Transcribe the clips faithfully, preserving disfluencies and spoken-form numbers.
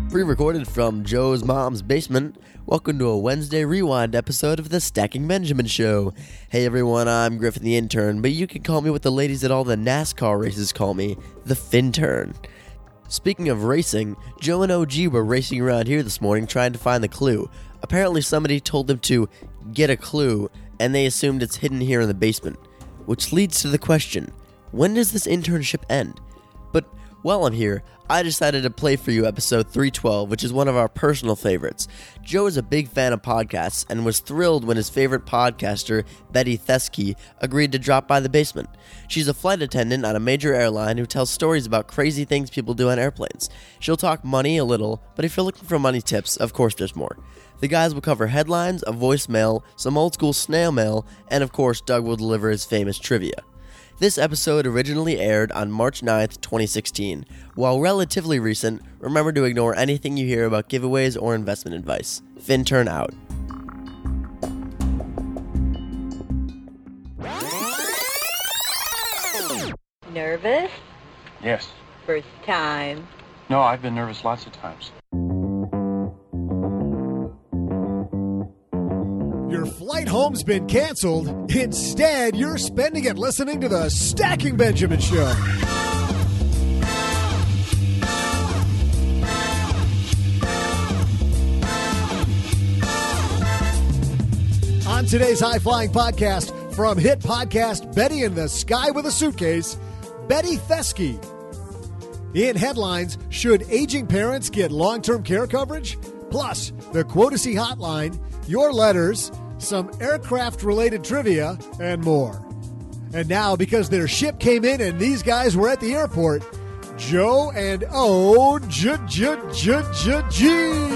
Pre-recorded from Joe's mom's basement, welcome to a Wednesday Rewind episode of the Stacking Benjamin Show. Hey everyone, I'm Griffin the intern, but you can call me what the ladies at all the NASCAR races call me, the Fintern. Speaking of racing, Joe and O G were racing around here this morning trying to find the clue. Apparently somebody told them to get a clue, and they assumed it's hidden here in the basement. Which leads to the question, when does this internship end? But while I'm here, I decided to play for you episode three twelve, which is one of our personal favorites. Joe is a big fan of podcasts and was thrilled when his favorite podcaster, Betty Theske, agreed to drop by the basement. She's a flight attendant on a major airline who tells stories about crazy things people do on airplanes. She'll talk money a little, but if you're looking for money tips, of course there's more. The guys will cover headlines, a voicemail, some old school snail mail, and of course Doug will deliver his famous trivia. This episode originally aired on March ninth, twenty sixteen. While relatively recent, remember to ignore anything you hear about giveaways or investment advice. Fintern out. Nervous? Yes. First time? No, I've been nervous lots of times. Your flight home's been canceled. Instead, you're spending it listening to the Stacking Benjamin Show. On today's high-flying podcast, from hit podcast Betty in the Sky with a Suitcase, Betty Theske. In headlines, should aging parents get long-term care coverage? Plus, the Quotacy Hotline, your letters, some aircraft-related trivia, and more. And now, because their ship came in and these guys were at the airport, Joe and O J J J J G.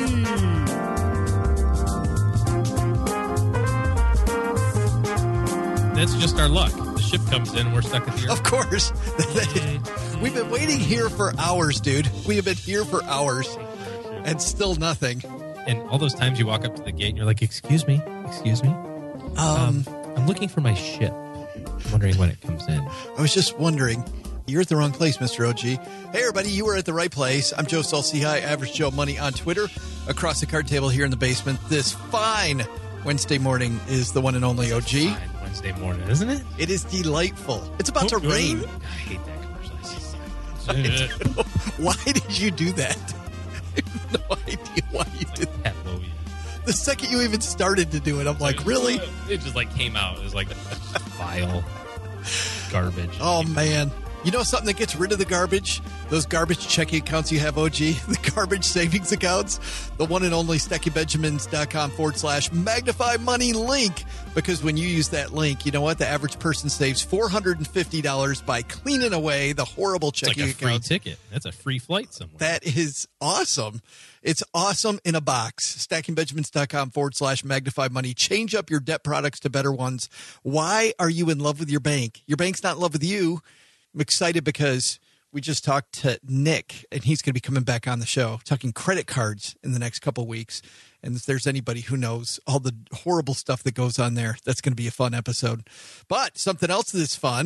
That's just our luck. The ship comes in, we're stuck at the airport. Of course. We've been waiting here for hours, dude. We have been here for hours, and still nothing. And all those times you walk up to the gate and you're like, excuse me, excuse me. Um, Um, I'm looking for my ship. I'm wondering when it comes in. I was just wondering. You're at the wrong place, Mister O G. Hey, everybody, you were at the right place. I'm Joe Saul-Sehy, Average Joe Money on Twitter. Across the card table here in the basement, this fine Wednesday morning is the one and only O G. Fine Wednesday morning, isn't it? It is delightful. It's about to rain. I hate that commercial. Why did you do that? I have no idea why you did that. Pat Lowy. The second you even started to do it, I'm like, really? It just like came out. It was like vile garbage. Oh, man. You know something that gets rid of the garbage? Those garbage checking accounts you have, O G? The garbage savings accounts? The one and only StackyBenjamins.com forward slash magnify money link. Because when you use that link, you know what? The average person saves four hundred fifty dollars by cleaning away the horrible It's checking like a free accounts. ticket. That's a free flight somewhere. That is awesome. It's awesome in a box. StackingBenjamins.com forward slash magnify money. Change up your debt products to better ones. Why are you in love with your bank? Your bank's not in love with you. I'm excited because we just talked to Nick, and he's going to be coming back on the show, talking credit cards in the next couple of weeks. And if there's anybody who knows all the horrible stuff that goes on there, that's going to be a fun episode. But something else that's fun,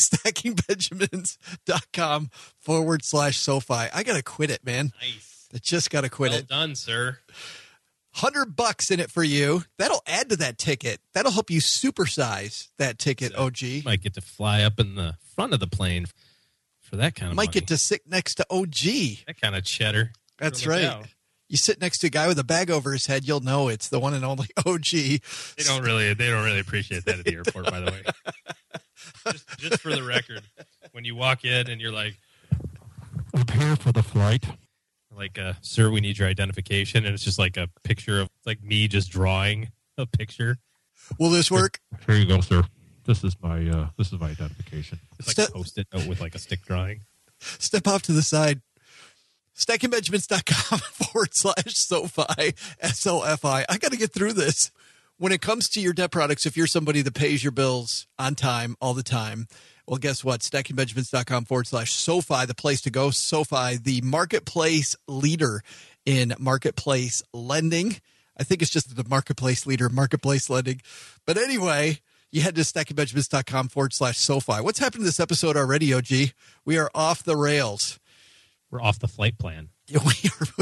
StackingBenjamins.com forward slash SoFi. I got to quit it, man. Nice. I just got to quit Well it. done, sir. Hundred bucks in it for you. That'll add to that ticket. That'll help you supersize that ticket, So, O G. Might get to fly up in the front of the plane for that kind of Might money. get to sit next to O G. that kind of cheddar. That's Look right. out. You sit next to a guy with a bag over his head, you'll know it's the one and only O G. They don't really, they don't really appreciate that at the airport, by the way. Just, just for the record, when you walk in and you're like, Prepare for the flight. like, uh, sir, we need your identification, and it's just like a picture of, it's like me just drawing a picture. Will this work? Here you go, sir. This is my uh, this is my identification. It's like Step- a post-it note with like a stick drawing. Step off to the side. StackingBenjamins.com forward slash SoFi, S O F I. I got to get through this. When it comes to your debt products, if you're somebody that pays your bills on time, all the time, well, guess what? StackingBenjamins.com forward slash SoFi, the place to go. SoFi, the marketplace leader in marketplace lending. I think it's just the marketplace leader, marketplace lending. But anyway, you head to StackingBenjamins.com forward slash SoFi. What's happened to this episode already, O G? We are off the rails. We're off the flight plan. Yeah, we are.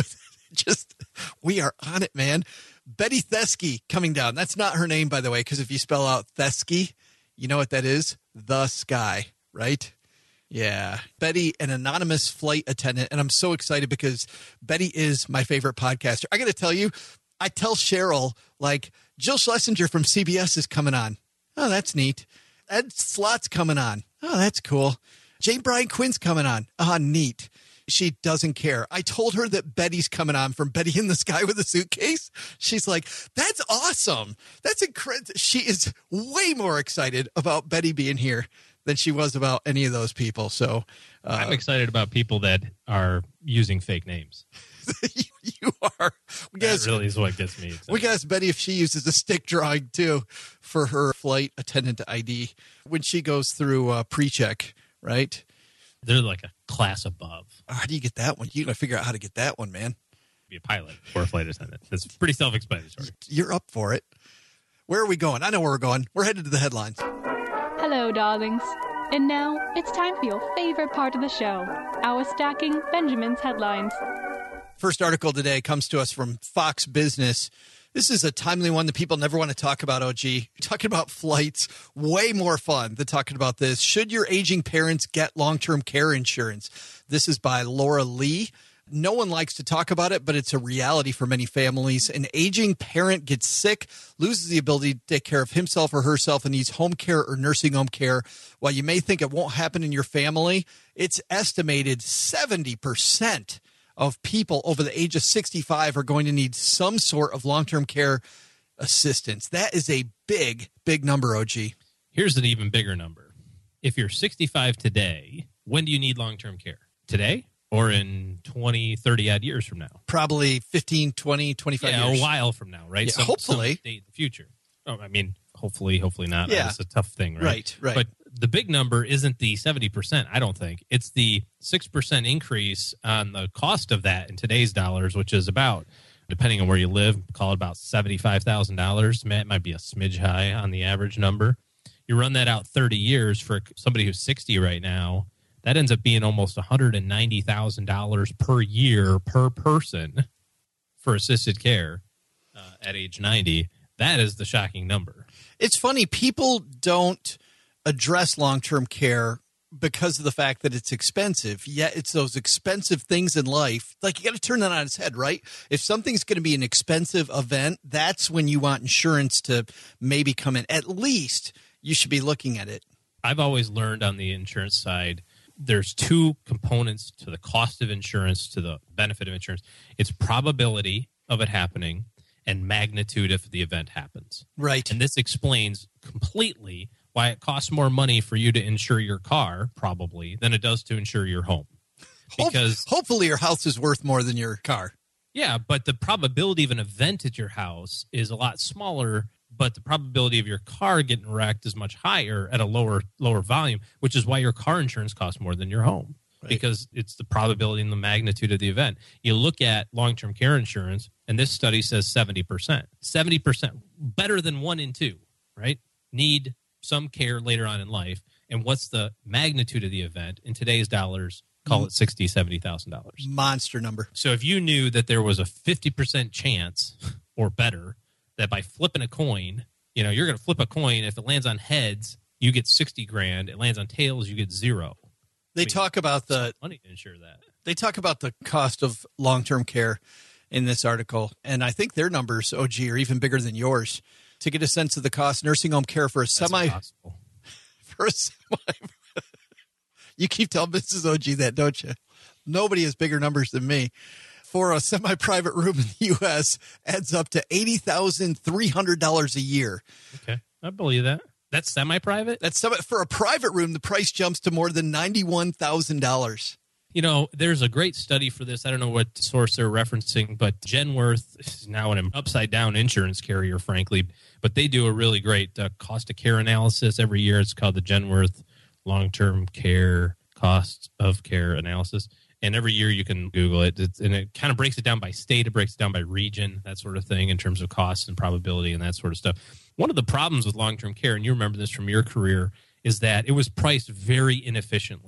Just, we are on it, man. Betty Thesky coming down. That's not her name, by the way, because if you spell out Thesky, you know what that is? The sky, right? Yeah. Betty, an anonymous flight attendant. And I'm so excited because Betty is my favorite podcaster. I got to tell you, I tell Cheryl, like, Jill Schlesinger from C B S is coming on. Oh, that's neat. Ed Slott's coming on. Oh, that's cool. Jane Brian Quinn's coming on. Ah, oh, neat. She doesn't care. I told her that Betty's coming on from Betty in the Sky with a Suitcase. She's like, that's awesome. That's incredible. She is way more excited about Betty being here than she was about any of those people. So uh, I'm excited about people that are using fake names. you, you are. We That guys, really is what gets me excited. we can ask Betty if she uses a stick drawing too for her flight attendant I D when she goes through uh, pre-check, right? They're like a class above. How do you get that one? You got to figure out how to get that one, man. Be a pilot or a flight attendant. It's pretty self-explanatory. You're up for it. Where are we going? I know where we're going. We're headed to the headlines. Hello, darlings. And now it's time for your favorite part of the show, our Stacking Benjamin's headlines. First article today comes to us from Fox Business. This is a timely one that people never want to talk about, O G. Talking about flights, way more fun than talking about this. Should your aging parents get long-term care insurance? This is by Laura Lee. No one likes to talk about it, but it's a reality for many families. An aging parent gets sick, loses the ability to take care of himself or herself, and needs home care or nursing home care. While you may think it won't happen in your family, it's estimated seventy percent of people over the age of sixty-five are going to need some sort of long-term care assistance. That is a big, big number, O G. Here's an even bigger number. If you're sixty-five today, when do you need long-term care? Today or in twenty, thirty odd years from now? Probably fifteen, twenty, twenty-five yeah, years. a while from now, right? Yeah, Some, hopefully. some date in the future. Oh, I mean, hopefully, hopefully not. Yeah. That's a tough thing, right? Right, right. But the big number isn't the seventy percent, I don't think. It's the six percent increase on the cost of that in today's dollars, which is about, depending on where you live, call it about seventy-five thousand dollars. It might be a smidge high on the average number. You run that out thirty years for somebody who's sixty right now, that ends up being almost one hundred ninety thousand dollars per year per person for assisted care uh, at age ninety. That is the shocking number. It's funny. People don't address long-term care because of the fact that it's expensive. Yet it's those expensive things in life. Like, you got to turn that on its head, right? If something's going to be an expensive event, that's when you want insurance to maybe come in. At least you should be looking at it. I've always learned on the insurance side, there's two components to the cost of insurance, to the benefit of insurance. It's probability of it happening and magnitude if the event happens. Right. And this explains completely why it costs more money for you to insure your car, probably, than it does to insure your home. Because Hope, hopefully your house is worth more than your car. yeah, but the probability of an event at your house is a lot smaller, but the probability of your car getting wrecked is much higher at a lower lower volume, which is why your car insurance costs more than your home. Right. Because it's the probability and the magnitude of the event. You look at long-term care insurance, and this study says seventy percent. seventy percent, better than one in two, right? Need some care later on in life. And what's the magnitude of the event? In today's dollars, call it sixty thousand dollars, seventy thousand dollars. Monster number. So if you knew that there was a fifty percent chance or better that by flipping a coin, you know, you're going to flip a coin. If it lands on heads, you get sixty grand. It lands on tails, you get zero. They I mean, talk about the money to insure that. They talk about the cost of long-term care in this article, and I think their numbers, O G, are even bigger than yours. To get a sense of the cost, nursing home care for a That's semi impossible. for a semi. You keep telling Missus O G that, don't you? Nobody has bigger numbers than me. For a semi-private room in the U S adds up to eighty thousand three hundred dollars a year. Okay, I believe that. That's semi-private? That's semi- for a private room, the price jumps to more than ninety-one thousand dollars. You know, there's a great study for this. I don't know what source they're referencing, but Genworth is now an upside-down insurance carrier, frankly. But they do a really great uh, cost of care analysis every year. It's called the Genworth Long-Term Care Cost of Care Analysis. And every year you can Google it. It's, and it kind of breaks it down by state. It breaks it down by region, that sort of thing, in terms of costs and probability and that sort of stuff. One of the problems with long-term care, and you remember this from your career, is that it was priced very inefficiently.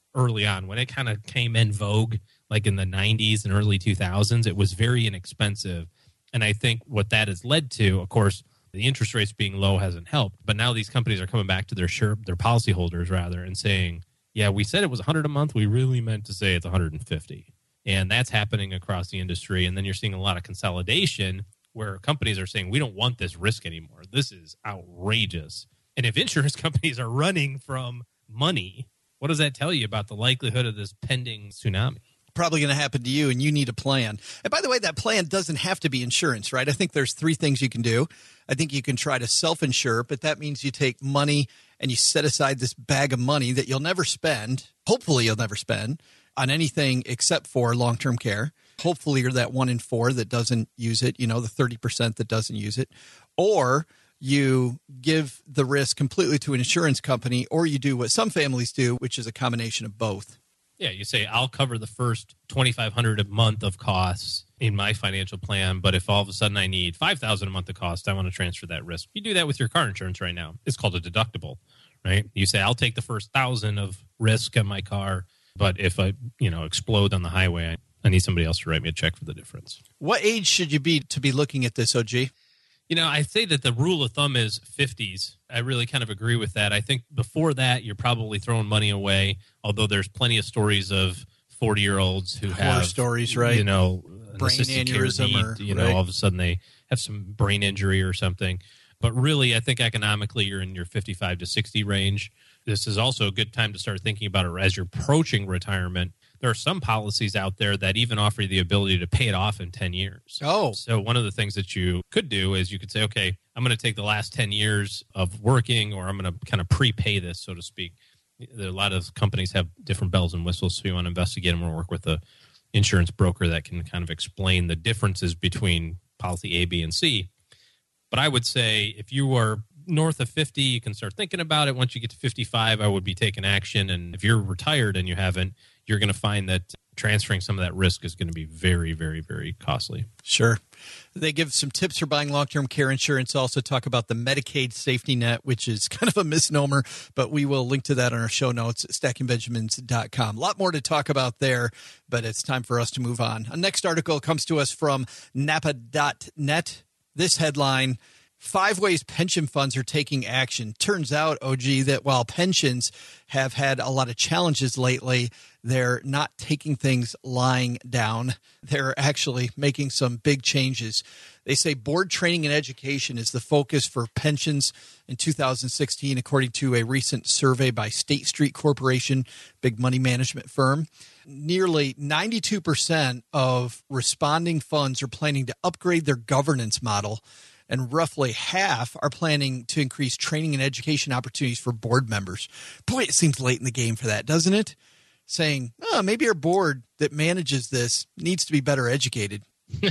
early on when it kind of came in vogue, like in the nineties and early two thousands. It was very inexpensive. And I think what that has led to, of course, the interest rates being low hasn't helped. But now these companies are coming back to their sure, their policyholders rather and saying, yeah, we said it was one hundred a month. We really meant to say it's one hundred fifty. And that's happening across the industry. And then you're seeing a lot of consolidation where companies are saying, we don't want this risk anymore. This is outrageous. And if insurance companies are running from money, what does that tell you about the likelihood of this pending tsunami? Probably going to happen to you, and you need a plan. And by the way, that plan doesn't have to be insurance, right? I think there's three things you can do. I think you can try to self-insure, but that means you take money and you set aside this bag of money that you'll never spend, hopefully you'll never spend, on anything except for long-term care. Hopefully you're that one in four that doesn't use it, you know, the thirty percent that doesn't use it. Or you give the risk completely to an insurance company, or you do what some families do, which is a combination of both. Yeah, you say, I'll cover the first twenty-five hundred dollars a month of costs in my financial plan, but if all of a sudden I need five thousand dollars a month of cost, I want to transfer that risk. You do that with your car insurance right now. It's called a deductible, right? You say, I'll take the first one thousand dollars of risk on my car, but if I, you know, explode on the highway, I need somebody else to write me a check for the difference. What age should you be to be looking at this, O G? You know, I say that the rule of thumb is fifties. I really kind of agree with that. I think before that, you're probably throwing money away, although there's plenty of stories of forty-year-olds who Horror have stories, right? You know, brain aneurysm, need, or you know, right? all of a sudden they have some brain injury or something. But really, I think economically, you're in your fifty-five to sixty range. This is also a good time to start thinking about it as you're approaching retirement. There are some policies out there that even offer you the ability to pay it off in ten years. Oh. So one of the things that you could do is you could say, okay, I'm going to take the last ten years of working, or I'm going to kind of prepay this, so to speak. A lot of companies have different bells and whistles, so you want to investigate them or work with an insurance broker that can kind of explain the differences between policy A, B, and C. But I would say if you are north of fifty, you can start thinking about it. Once you get to fifty-five, I would be taking action. And if you're retired and you haven't, you're going to find that transferring some of that risk is going to be very, very, very costly. Sure. They give some tips for buying long-term care insurance. Also talk about the Medicaid safety net, which is kind of a misnomer, but we will link to that on our show notes at stacking benjamins dot com. A lot more to talk about there, but it's time for us to move on. Our next article comes to us from napa dot net. This headline: Five ways pension funds are taking action. Turns out, O G, that while pensions have had a lot of challenges lately, they're not taking things lying down. They're actually making some big changes. They say board training and education is the focus for pensions in two thousand sixteen, according to a recent survey by State Street Corporation, big money management firm. Nearly ninety-two percent of responding funds are planning to upgrade their governance model, and roughly half are planning to increase training and education opportunities for board members. Boy, it seems late in the game for that, doesn't it? Saying, oh, maybe our board that manages this needs to be better educated.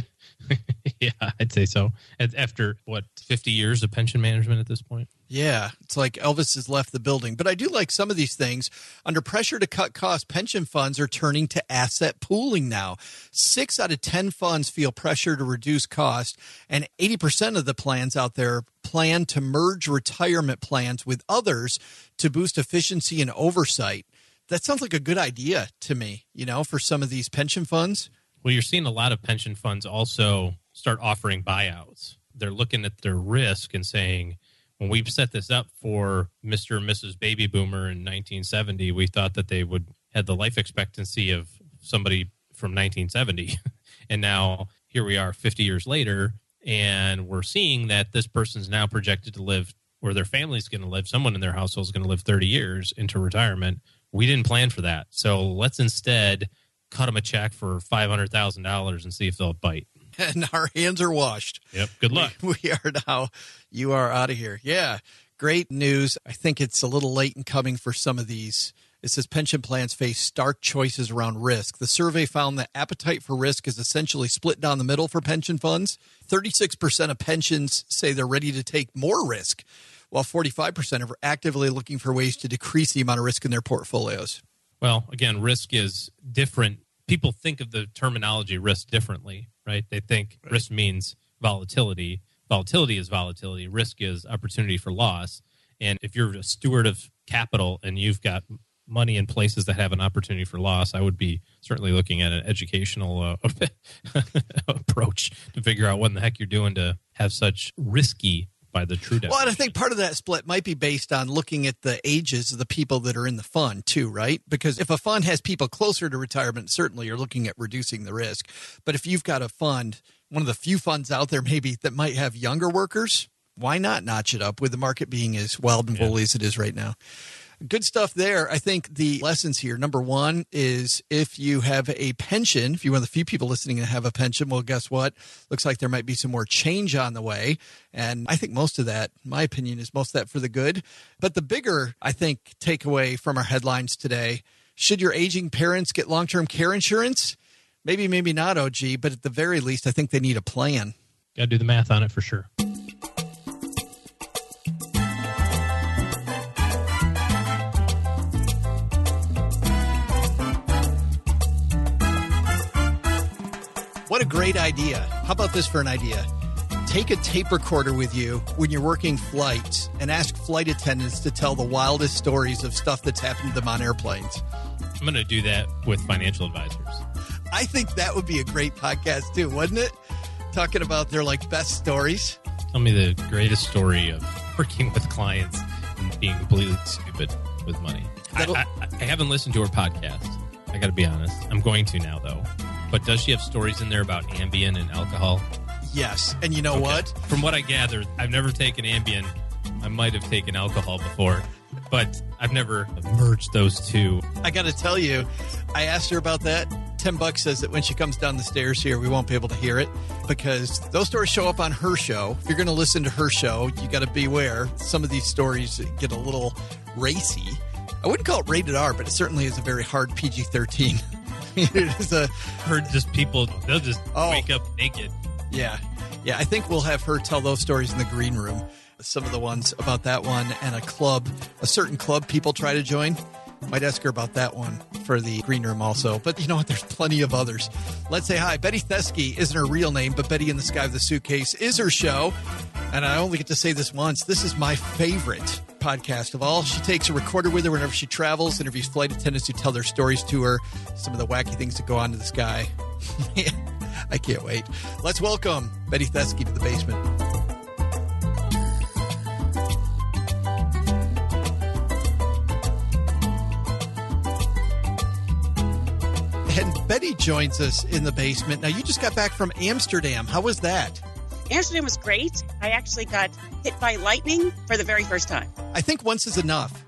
Yeah, I'd say so. After, what, fifty years of pension management at this point? Yeah, it's like Elvis has left the building. But I do like some of these things. Under pressure to cut costs, pension funds are turning to asset pooling now. Six out of ten funds feel pressure to reduce cost, and eighty percent of the plans out there plan to merge retirement plans with others to boost efficiency and oversight. That sounds like a good idea to me, you know, for some of these pension funds. Well, you're seeing a lot of pension funds also start offering buyouts. They're looking at their risk and saying, when we set this up for Mister and Missus Baby Boomer in nineteen seventy, we thought that they would have the life expectancy of somebody from nineteen seventy. And now here we are fifty years later, and we're seeing that this person's now projected to live, or their family's going to live, someone in their household is going to live thirty years into retirement. We didn't plan for that. So let's instead cut them a check for five hundred thousand dollars and see if they'll bite. And our hands are washed. Yep. Good luck. We, we are now, you are out of here. Yeah. Great news. I think it's a little late in coming for some of these. It says pension plans face stark choices around risk. The survey found that appetite for risk is essentially split down the middle for pension funds. thirty-six percent of pensions say they're ready to take more risk, while forty-five percent are actively looking for ways to decrease the amount of risk in their portfolios. Well, again, risk is different. People think of the terminology risk differently, right? They think right. Risk means volatility. Volatility is volatility. Risk is opportunity for loss. And if you're a steward of capital and you've got money in places that have an opportunity for loss, I would be certainly looking at an educational uh, approach to figure out what in the heck you're doing to have such risky by the true definition. Well, and I think part of that split might be based on looking at the ages of the people that are in the fund too, right? Because if a fund has people closer to retirement, certainly you're looking at reducing the risk. But if you've got a fund, one of the few funds out there maybe that might have younger workers, why not notch it up with the market being as wild and Yeah. woolly as it is right now? Good stuff there. I think the lessons here, number one, is if you have a pension, if you're one of the few people listening that have a pension, well, guess what? Looks like there might be some more change on the way. And I think most of that, in my opinion, is most of that for the good. But the bigger, I think, takeaway from our headlines today, should your aging parents get long-term care insurance? Maybe, maybe not, O G, but at the very least, I think they need a plan. Got to do the math on it for sure. What a great idea. How about this for an idea? Take a tape recorder with you when you're working flights and ask flight attendants to tell the wildest stories of stuff that's happened to them on airplanes. I'm going to do that with financial advisors. I think that would be a great podcast too, wouldn't it? Talking about their like best stories. Tell me the greatest story of working with clients and being completely stupid with money. I, I, I haven't listened to her podcast. I got to be honest. I'm going to now, though. But does she have stories in there about Ambien and alcohol? Yes. And you know Okay. what? From what I gathered, I've never taken Ambien. I might have taken alcohol before, but I've never merged those two. I got to tell you, I asked her about that. Tim Buck says that when she comes down the stairs here, we won't be able to hear it because those stories show up on her show. If you're going to listen to her show, you got to beware. Some of these stories get a little racy. I wouldn't call it rated R, but it certainly is a very hard P G thirteen. It is a Heard just people, they'll just Oh. wake up naked. Yeah. Yeah. I think we'll have her tell those stories in the green room. Some of the ones about that one and a club, a certain club people try to join. Might ask her about that one for the green room also. But you know what? There's plenty of others. Let's say hi. Betty Thesky isn't her real name, but Betty in the Sky with the Suitcase is her show. And I only get to say this once. This is my favorite podcast of all. She takes a recorder with her whenever she travels, interviews flight attendants who tell their stories to her, some of the wacky things that go on to the sky. Man, I can't wait. Let's welcome Betty Thesky to the basement. And Betty joins us in the basement. Now, you just got back from Amsterdam. How was that? Amsterdam was great. I actually got hit by lightning for the very first time I think once is enough.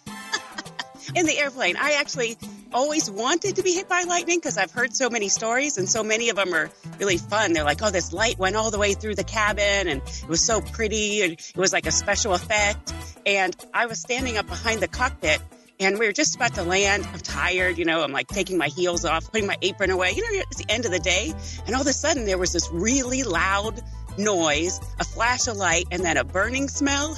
in the airplane. I actually always wanted to be hit by lightning because I've heard so many stories and so many of them are really fun. They're like, oh, this light went all the way through the cabin and it was so pretty and it was like a special effect. And I was standing up behind the cockpit and we were just about to land. I'm tired, you know, I'm like taking my heels off, putting my apron away. You know, it's the end of the day. And all of a sudden there was this really loud noise, a flash of light, and then a burning smell.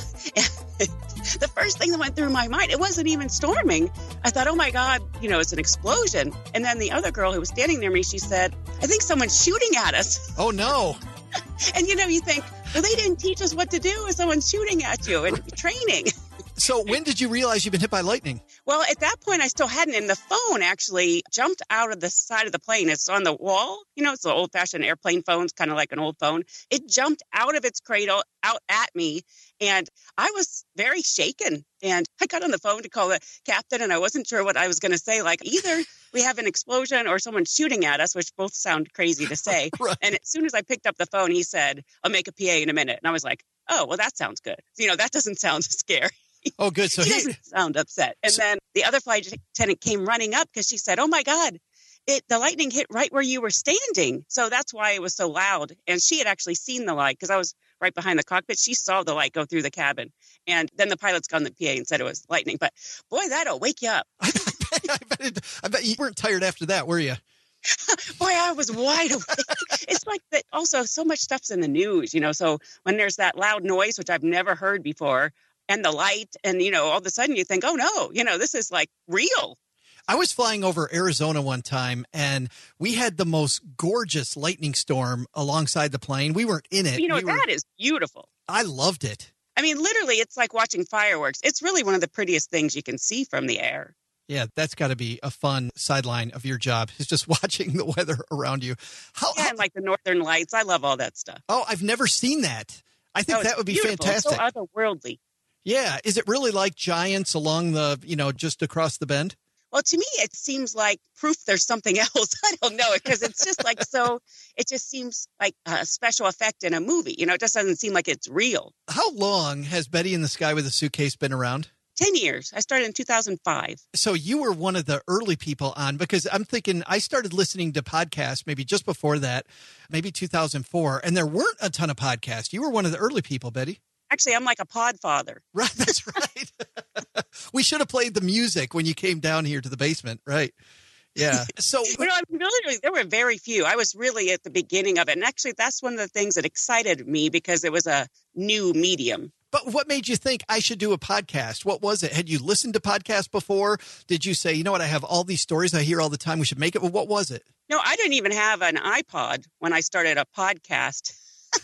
The first thing that went through my mind, it wasn't even storming. I thought, oh my God, you know, it's an explosion. And then the other girl who was standing near me, she said, I think someone's shooting at us. Oh, no. And, you know, you think, well, they didn't teach us what to do if someone's shooting at you and training. So when did you realize you've been hit by lightning? Well, at that point, I still hadn't. And the phone actually jumped out of the side of the plane. It's on the wall. You know, it's the old-fashioned airplane phone. It's kind of like an old phone. It jumped out of its cradle, out at me. And I was very shaken. And I got on the phone to call the captain, and I wasn't sure what I was going to say. Like, either we have an explosion or someone's shooting at us, which both sound crazy to say. Right. And as soon as I picked up the phone, he said, I'll make a P A in a minute. And I was like, oh, well, that sounds good. You know, that doesn't sound scary. Oh, good. So he he, doesn't sound upset. And So- then the other flight attendant came running up because she said, oh, my God, it the lightning hit right where you were standing. So that's why it was so loud. And she had actually seen the light because I was right behind the cockpit. She saw the light go through the cabin. And then the pilots got on the P A and said it was lightning. But boy, that'll wake you up. I bet, I, bet it, I bet you weren't tired after that, were you? Boy, I was wide awake. It's like that. Also, so much stuff's in the news, you know. So when there's that loud noise, which I've never heard before, and the light, and, you know, all of a sudden you think, oh, no, you know, this is like real. I was flying over Arizona one time, and we had the most gorgeous lightning storm alongside the plane. We weren't in it. You know, We were- that is beautiful. I loved it. I mean, literally, it's like watching fireworks. It's really one of the prettiest things you can see from the air. Yeah, that's got to be a fun sideline of your job, is just watching the weather around you. How, Yeah, how- and like the Northern Lights. I love all that stuff. oh, I've never seen that. I think Oh, it's that would be beautiful. fantastic. So otherworldly. Yeah. Is it really like Giants along the, you know, just across the bend? Well, to me, it seems like proof there's something else. I don't know it because it's just like so. It just seems like a special effect in a movie. You know, it just doesn't seem like it's real. How long has Betty in the Sky with a Suitcase been around? Ten years. I started in two thousand five. So you were one of the early people on, because I'm thinking I started listening to podcasts maybe just before that, maybe two thousand four, and there weren't a ton of podcasts. You were one of the early people, Betty. Actually, I'm like a pod father. Right, that's right. We should have played the music when you came down here to the basement, right? Yeah. So, You know, I mean, really, there were very few. I was really at the beginning of it. And actually, that's one of the things that excited me because it was a new medium. but what made you think I should do a podcast? What was it? Had you listened to podcasts before? Did you say, you know what, I have all these stories I hear all the time, we should make it? Well, what was it? No, I didn't even have an iPod when I started a podcast.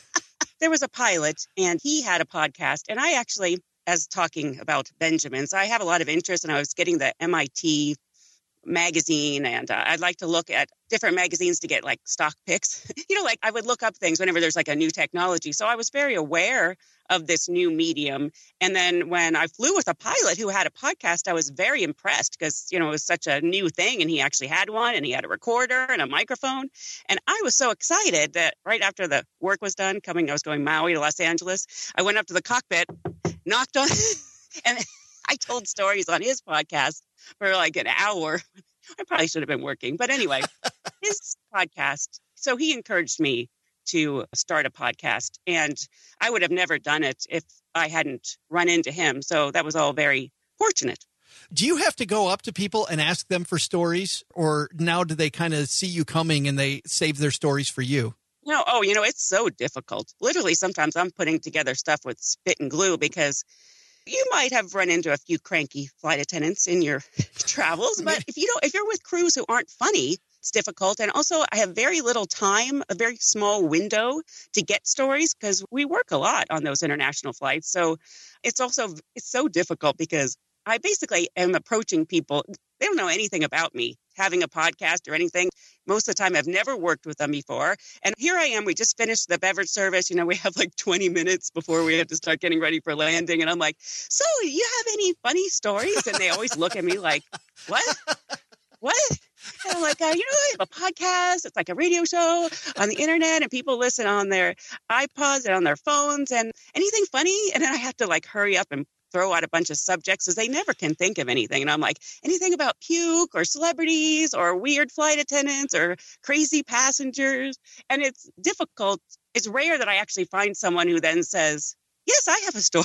There was a pilot, and he had a podcast. And I actually, as talking about Benjamins, I have a lot of interest, and I was getting the M I T magazine, and uh, I'd like to look at different magazines to get like stock picks. You know, like I would look up things whenever there's like a new technology. So I was very aware of this new medium. And then when I flew with a pilot who had a podcast, I was very impressed because, you know, it was such a new thing, and he actually had one, and he had a recorder and a microphone. And I was so excited that right after the work was done, coming, I was going Maui to Los Angeles. I went up to the cockpit, knocked on, and I told stories on his podcast for like an hour. I probably should have been working. But anyway, his podcast. So he encouraged me to start a podcast. And I would have never done it if I hadn't run into him. So that was all very fortunate. Do you have to go up to people and ask them for stories? Or now do they kind of see you coming and they save their stories for you? No, oh, you know, it's so difficult. Literally, sometimes I'm putting together stuff with spit and glue because you might have run into a few cranky flight attendants in your travels, but if you don't, if you're with crews who aren't funny, it's difficult. And also, I have very little time, a very small window to get stories because we work a lot on those international flights. So it's also it's so difficult because I basically am approaching people. They don't know anything about me, having a podcast or anything. Most of the time, I've never worked with them before. And here I am. We just finished the beverage service. You know, we have like twenty minutes before we have to start getting ready for landing. And I'm like, so do you have any funny stories? And they always look at me like, what? What? And I'm like, uh, you know, I have a podcast. It's like a radio show on the internet, and people listen on their iPods and on their phones, and anything funny. And then I have to like hurry up and throw out a bunch of subjects because they never can think of anything. And I'm like, anything about puke or celebrities or weird flight attendants or crazy passengers. And it's difficult. It's rare that I actually find someone who then says, yes, I have a story.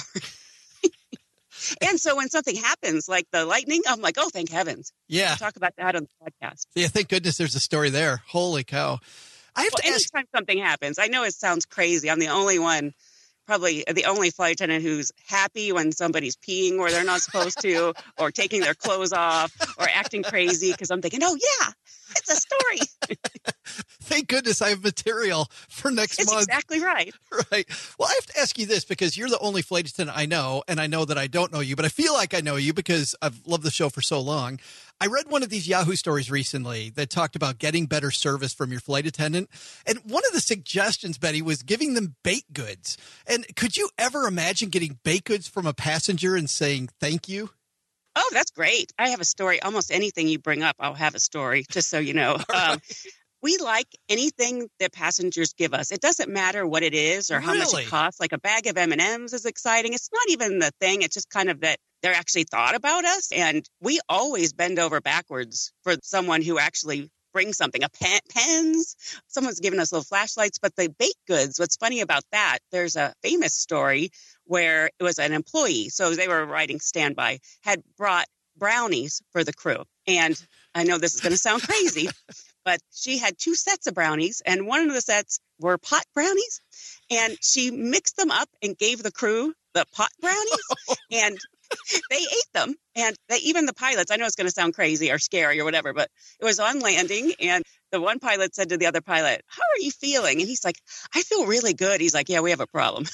And so when something happens, like the lightning, I'm like, oh, thank heavens. Yeah. We'll talk about that on the podcast. Yeah, thank goodness there's a story there. Holy cow. I have Well, to ask. anytime something happens, I know it sounds crazy. I'm the only one, probably the only flight attendant who's happy when somebody's peeing where they're not supposed to, or taking their clothes off, or acting crazy because I'm thinking, oh, yeah, it's a story. Thank goodness I have material for next It's month. exactly right. Right. Well, I have to ask you this because you're the only flight attendant I know, and I know that I don't know you, but I feel like I know you because I've loved the show for so long. I read one of these Yahoo stories recently that talked about getting better service from your flight attendant. And one of the suggestions, Betty, was giving them baked goods. And could you ever imagine getting baked goods from a passenger and saying thank you? Oh, that's great. I have a story. Almost anything you bring up, I'll have a story, just so you know. Um, we like anything that passengers give us. It doesn't matter what it is or how much Really? it costs. Like a bag of M and M's is exciting. It's not even the thing. It's just kind of that they're actually thought about us. And we always bend over backwards for someone who actually brings something, a pen, pens. Someone's given us little flashlights. But the baked goods, what's funny about that, there's a famous story where it was an employee. So they were riding standby, had brought brownies for the crew. And I know this is going to sound crazy, but she had two sets of brownies, and one of the sets were pot brownies. And she mixed them up and gave the crew the pot brownies, and they ate them. And they, even the pilots, I know it's going to sound crazy or scary or whatever, but it was on landing, and the one pilot said to the other pilot, how are you feeling? And he's like, I feel really good. He's like, yeah, we have a problem.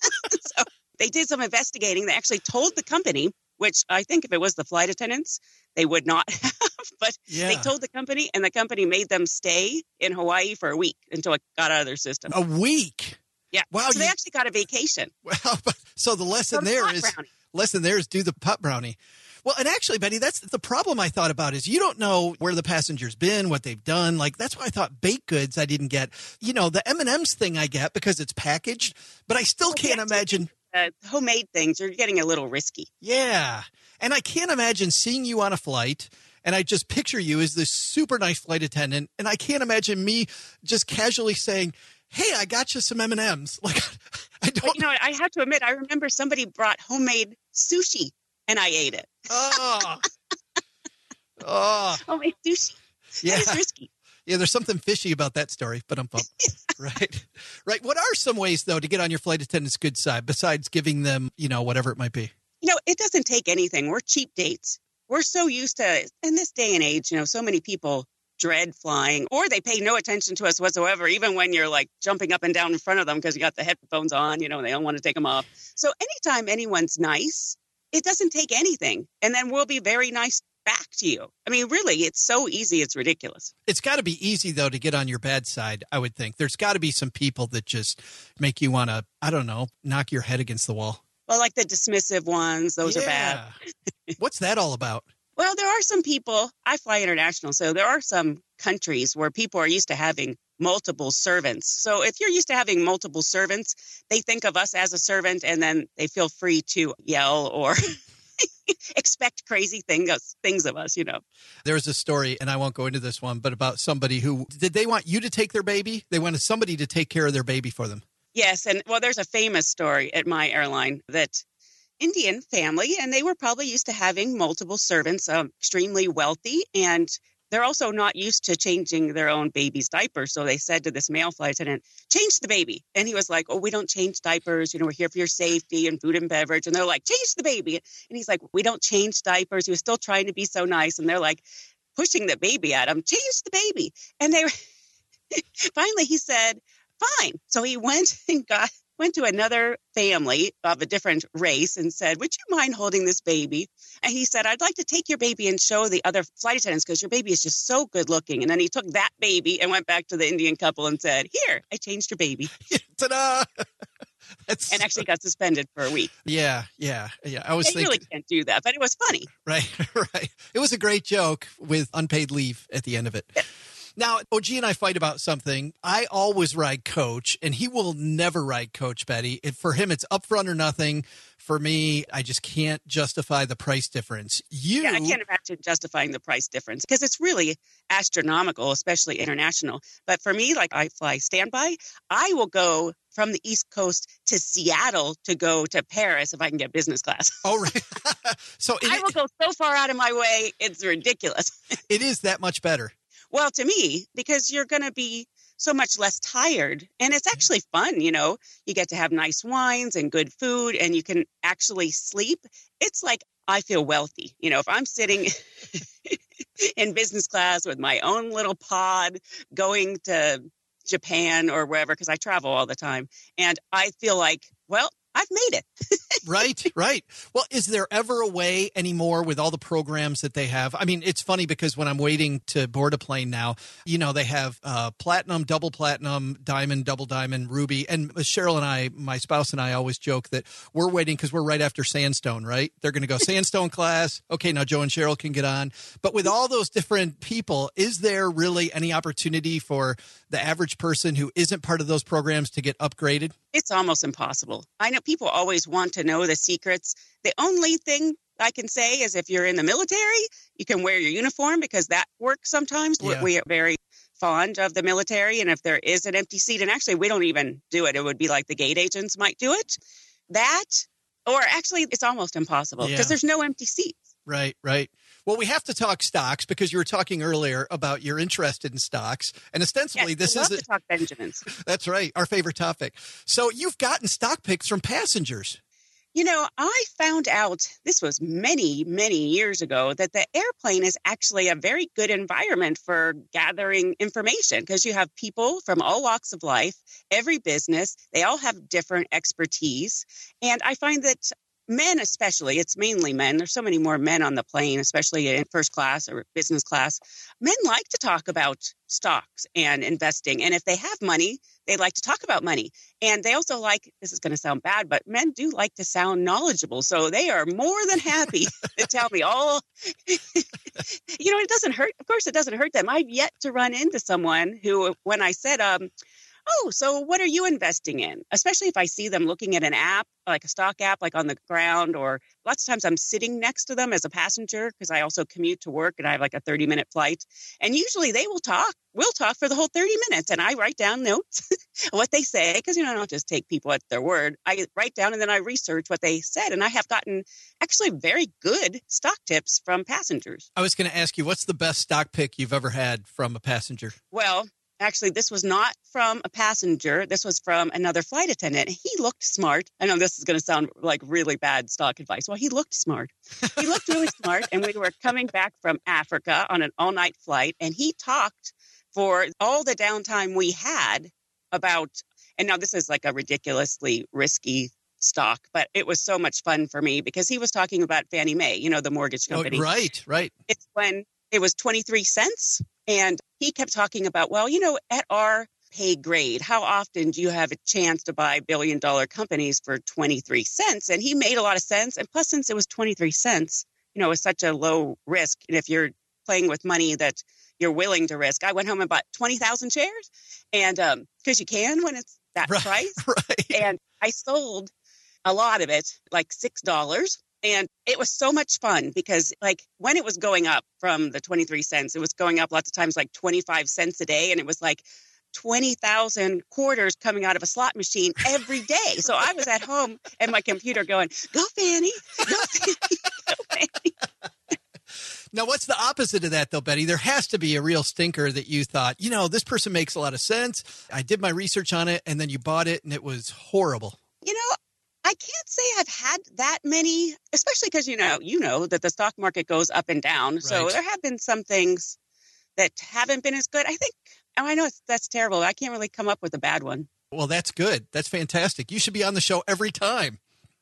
So they did some investigating. They actually told the company, which I think if it was the flight attendants, they would not have. But Yeah. they told the company, and the company made them stay in Hawaii for a week until it got out of their system. A week. Yeah. Wow, So they you- actually got a vacation. Well, but- so the lesson From there pot is brownie. lesson there is do the pot brownie. Well, and actually, Betty, that's the problem I thought about is you don't know where the passenger's been, what they've done. Like that's why I thought baked goods I didn't get. You know, the M and M's thing I get because it's packaged, but I still Well, can't yeah, imagine. Uh, homemade things are getting a little risky. Yeah, and I can't imagine seeing you on a flight. And I just picture you as this super nice flight attendant, and I can't imagine me just casually saying, "Hey, I got you some M and M's." Like, I don't. But, you know, I have to admit, I remember somebody brought homemade sushi, and I ate it. Oh, oh, Homemade sushi. yeah, That is risky. yeah. There's something fishy about that story, but I'm pumped. Right, right. What are some ways though to get on your flight attendant's good side besides giving them, you know, whatever it might be? You know, it doesn't take anything. We're cheap dates. We're so used to, in this day and age, you know, so many people dread flying or they pay no attention to us whatsoever, even when you're like jumping up and down in front of them because you got the headphones on, you know, and they don't want to take them off. So anytime anyone's nice, it doesn't take anything. And then we'll be very nice back to you. I mean, really, it's so easy. It's ridiculous. It's got to be easy though to get on your bad side. I would think there's got to be some people that just make you want to, I don't know, knock your head against the wall. Well, like the dismissive ones, those are bad. Yeah. What's that all about? Well, there are some people, I fly international, so there are some countries where people are used to having multiple servants. So if you're used to having multiple servants, they think of us as a servant and then they feel free to yell or expect crazy things, things of us, you know. There's a story, and I won't go into this one, but about somebody who, did they want you to take their baby? They wanted somebody to take care of their baby for them. Yes, and well, there's a famous story at my airline that Indian family, and they were probably used to having multiple servants, um, extremely wealthy, and they're also not used to changing their own baby's diaper. So they said to this male flight attendant, change the baby. And he was like, oh, we don't change diapers. You know, we're here for your safety and food and beverage. And they're like, change the baby. And he's like, we don't change diapers. He was still trying to be so nice. And they're like pushing the baby at him, change the baby. And they were finally he said, fine. So he went and got went to another family of a different race and said, would you mind holding this baby? And he said, I'd like to take your baby and show the other flight attendants because your baby is just so good looking. And then he took that baby and went back to the Indian couple and said, here, I changed your baby. Ta-da! That's, and actually got suspended for a week. Yeah, yeah, yeah. I was They thinking, really can't do that, but it was funny. right, right. It was a great joke with unpaid leave at the end of it. Yeah. Now, O G and I fight about something. I always ride Coach, and he will never ride Coach, Betty. It, for him, it's upfront or nothing. For me, I just can't justify the price difference. You, Yeah, I can't imagine justifying the price difference because it's really astronomical, especially international. But for me, like I fly standby, I will go from the East Coast to Seattle to go to Paris if I can get business class. Oh, right. So it, I will go so far out of my way, it's ridiculous. it is that much better. Well, to me, because you're going to be so much less tired. And it's actually fun, you know. You get to have nice wines and good food, and you can actually sleep. It's like I feel wealthy. You know, if I'm sitting in business class with my own little pod going to Japan or wherever, because I travel all the time, and I feel like, well, I've made it. Right, right. Well, is there ever a way anymore with all the programs that they have? I mean, it's funny because when I'm waiting to board a plane now, you know, they have uh, platinum, double platinum, diamond, double diamond, ruby. And Cheryl and I, my spouse and I always joke that we're waiting because we're right after Sandstone, right? They're going to go Sandstone class. Okay, now Joe and Cheryl can get on. But with all those different people, is there really any opportunity for the average person who isn't part of those programs to get upgraded? It's almost impossible. I know people always want to know the secrets. The only thing I can say is if you're in the military, you can wear your uniform because that works sometimes. Yeah. We are very fond of the military. And if there is an empty seat, and actually we don't even do it, it would be like the gate agents might do it. That, or actually it's almost impossible because Yeah. there's no empty seats. Right, right. Well, we have to talk stocks because you were talking earlier about you're interested in stocks. And ostensibly, Yes, this I love is to talk Benjamins. That's right. Our favorite topic. So you've gotten stock picks from passengers. You know, I found out, this was many, many years ago, that the airplane is actually a very good environment for gathering information because you have people from all walks of life, every business, they all have different expertise. And I find that men especially, it's mainly men. There's so many more men on the plane, especially in first class or business class. Men like to talk about stocks and investing. And if they have money, they like to talk about money. And they also like, this is going to sound bad, but men do like to sound knowledgeable. So they are more than happy to tell me all, you know, it doesn't hurt. Of course, it doesn't hurt them. I've yet to run into someone who, when I said, um, oh, so what are you investing in? Especially if I see them looking at an app, like a stock app, like on the ground, or lots of times I'm sitting next to them as a passenger because I also commute to work and I have like a thirty minute flight. And usually they will talk, we'll talk for the whole thirty minutes. And I write down notes, what they say, because, you know, I don't just take people at their word. I write down and then I research what they said. And I have gotten actually very good stock tips from passengers. I was going to ask you, what's the best stock pick you've ever had from a passenger? Well, actually, this was not from a passenger. This was from another flight attendant. He looked smart. I know this is going to sound like really bad stock advice. Well, he looked smart. He looked really smart. And we were coming back from Africa on an all-night flight. And he talked for all the downtime we had about, and now this is like a ridiculously risky stock, but it was so much fun for me because he was talking about Fannie Mae, you know, the mortgage company. Oh, right, right. It's when it was twenty-three cents. And he kept talking about, well, you know, at our pay grade, how often do you have a chance to buy billion dollar companies for twenty-three cents? And he made a lot of sense. And plus, since it was twenty-three cents, you know, it's such a low risk. And if you're playing with money that you're willing to risk, I went home and bought twenty thousand shares. And um, because you can when it's that right, price. Right. And I sold a lot of it, like six dollars. And it was so much fun because, like, when it was going up from the twenty-three cents, it was going up lots of times like twenty-five cents a day. And it was like twenty thousand quarters coming out of a slot machine every day. So I was at home and my computer going, go Fannie, go Fannie, go Fannie. Now, what's the opposite of that, though, Betty? There has to be a real stinker that you thought, you know, this person makes a lot of sense. I did my research on it, and then you bought it, and it was horrible. You know, I can't say I've had that many, especially because, you know, you know that the stock market goes up and down. Right. So there have been some things that haven't been as good. I think, oh, I know it's, that's terrible. I can't really come up with a bad one. Well, that's good. That's fantastic. You should be on the show every time.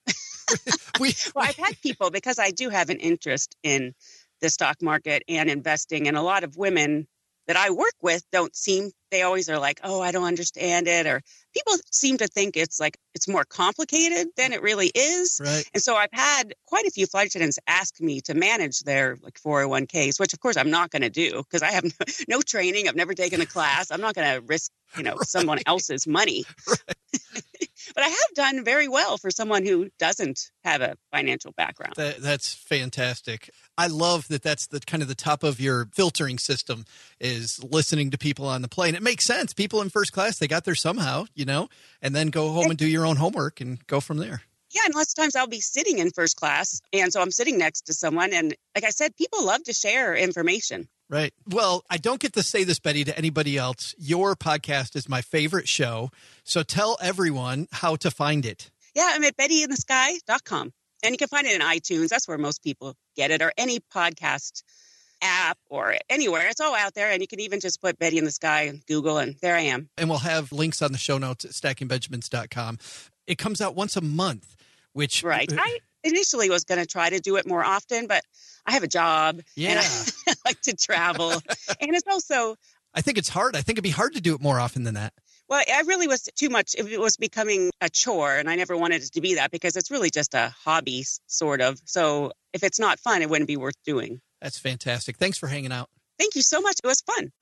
we, well, I've had people, because I do have an interest in the stock market and investing, and a lot of women that I work with don't seem, they always are like, oh, I don't understand it. Or people seem to think it's like, it's more complicated than it really is. Right. And so I've had quite a few flight attendants ask me to manage their like four oh one k's, which of course I'm not going to do because I have no, no training. I've never taken a class. I'm not going to risk, you know, right. someone else's money. Right. But I have done very well for someone who doesn't have a financial background. That, that's fantastic. I love that that's the kind of the top of your filtering system is listening to people on the plane. It makes sense. People in first class, they got there somehow, you know, and then go home and do your own homework and go from there. Yeah, and lots of times I'll be sitting in first class. And so I'm sitting next to someone. And like I said, people love to share information. Right. Well, I don't get to say this, Betty, to anybody else. Your podcast is my favorite show. So tell everyone how to find it. Yeah, I'm at betty in the sky dot com. And you can find it in iTunes. That's where most people get it, or any podcast app or anywhere. It's all out there. And you can even just put Betty in the Sky and Google, and there I am. And we'll have links on the show notes at stacking benjamins dot com. It comes out once a month, which... Right. I initially was going to try to do it more often, but I have a job. Yeah. And I like to travel. And it's also... I think it's hard. I think it'd be hard to do it more often than that. Well, I really was too much. It was becoming a chore, and I never wanted it to be that because it's really just a hobby, sort of. So if it's not fun, it wouldn't be worth doing. That's fantastic. Thanks for hanging out. Thank you so much. It was fun.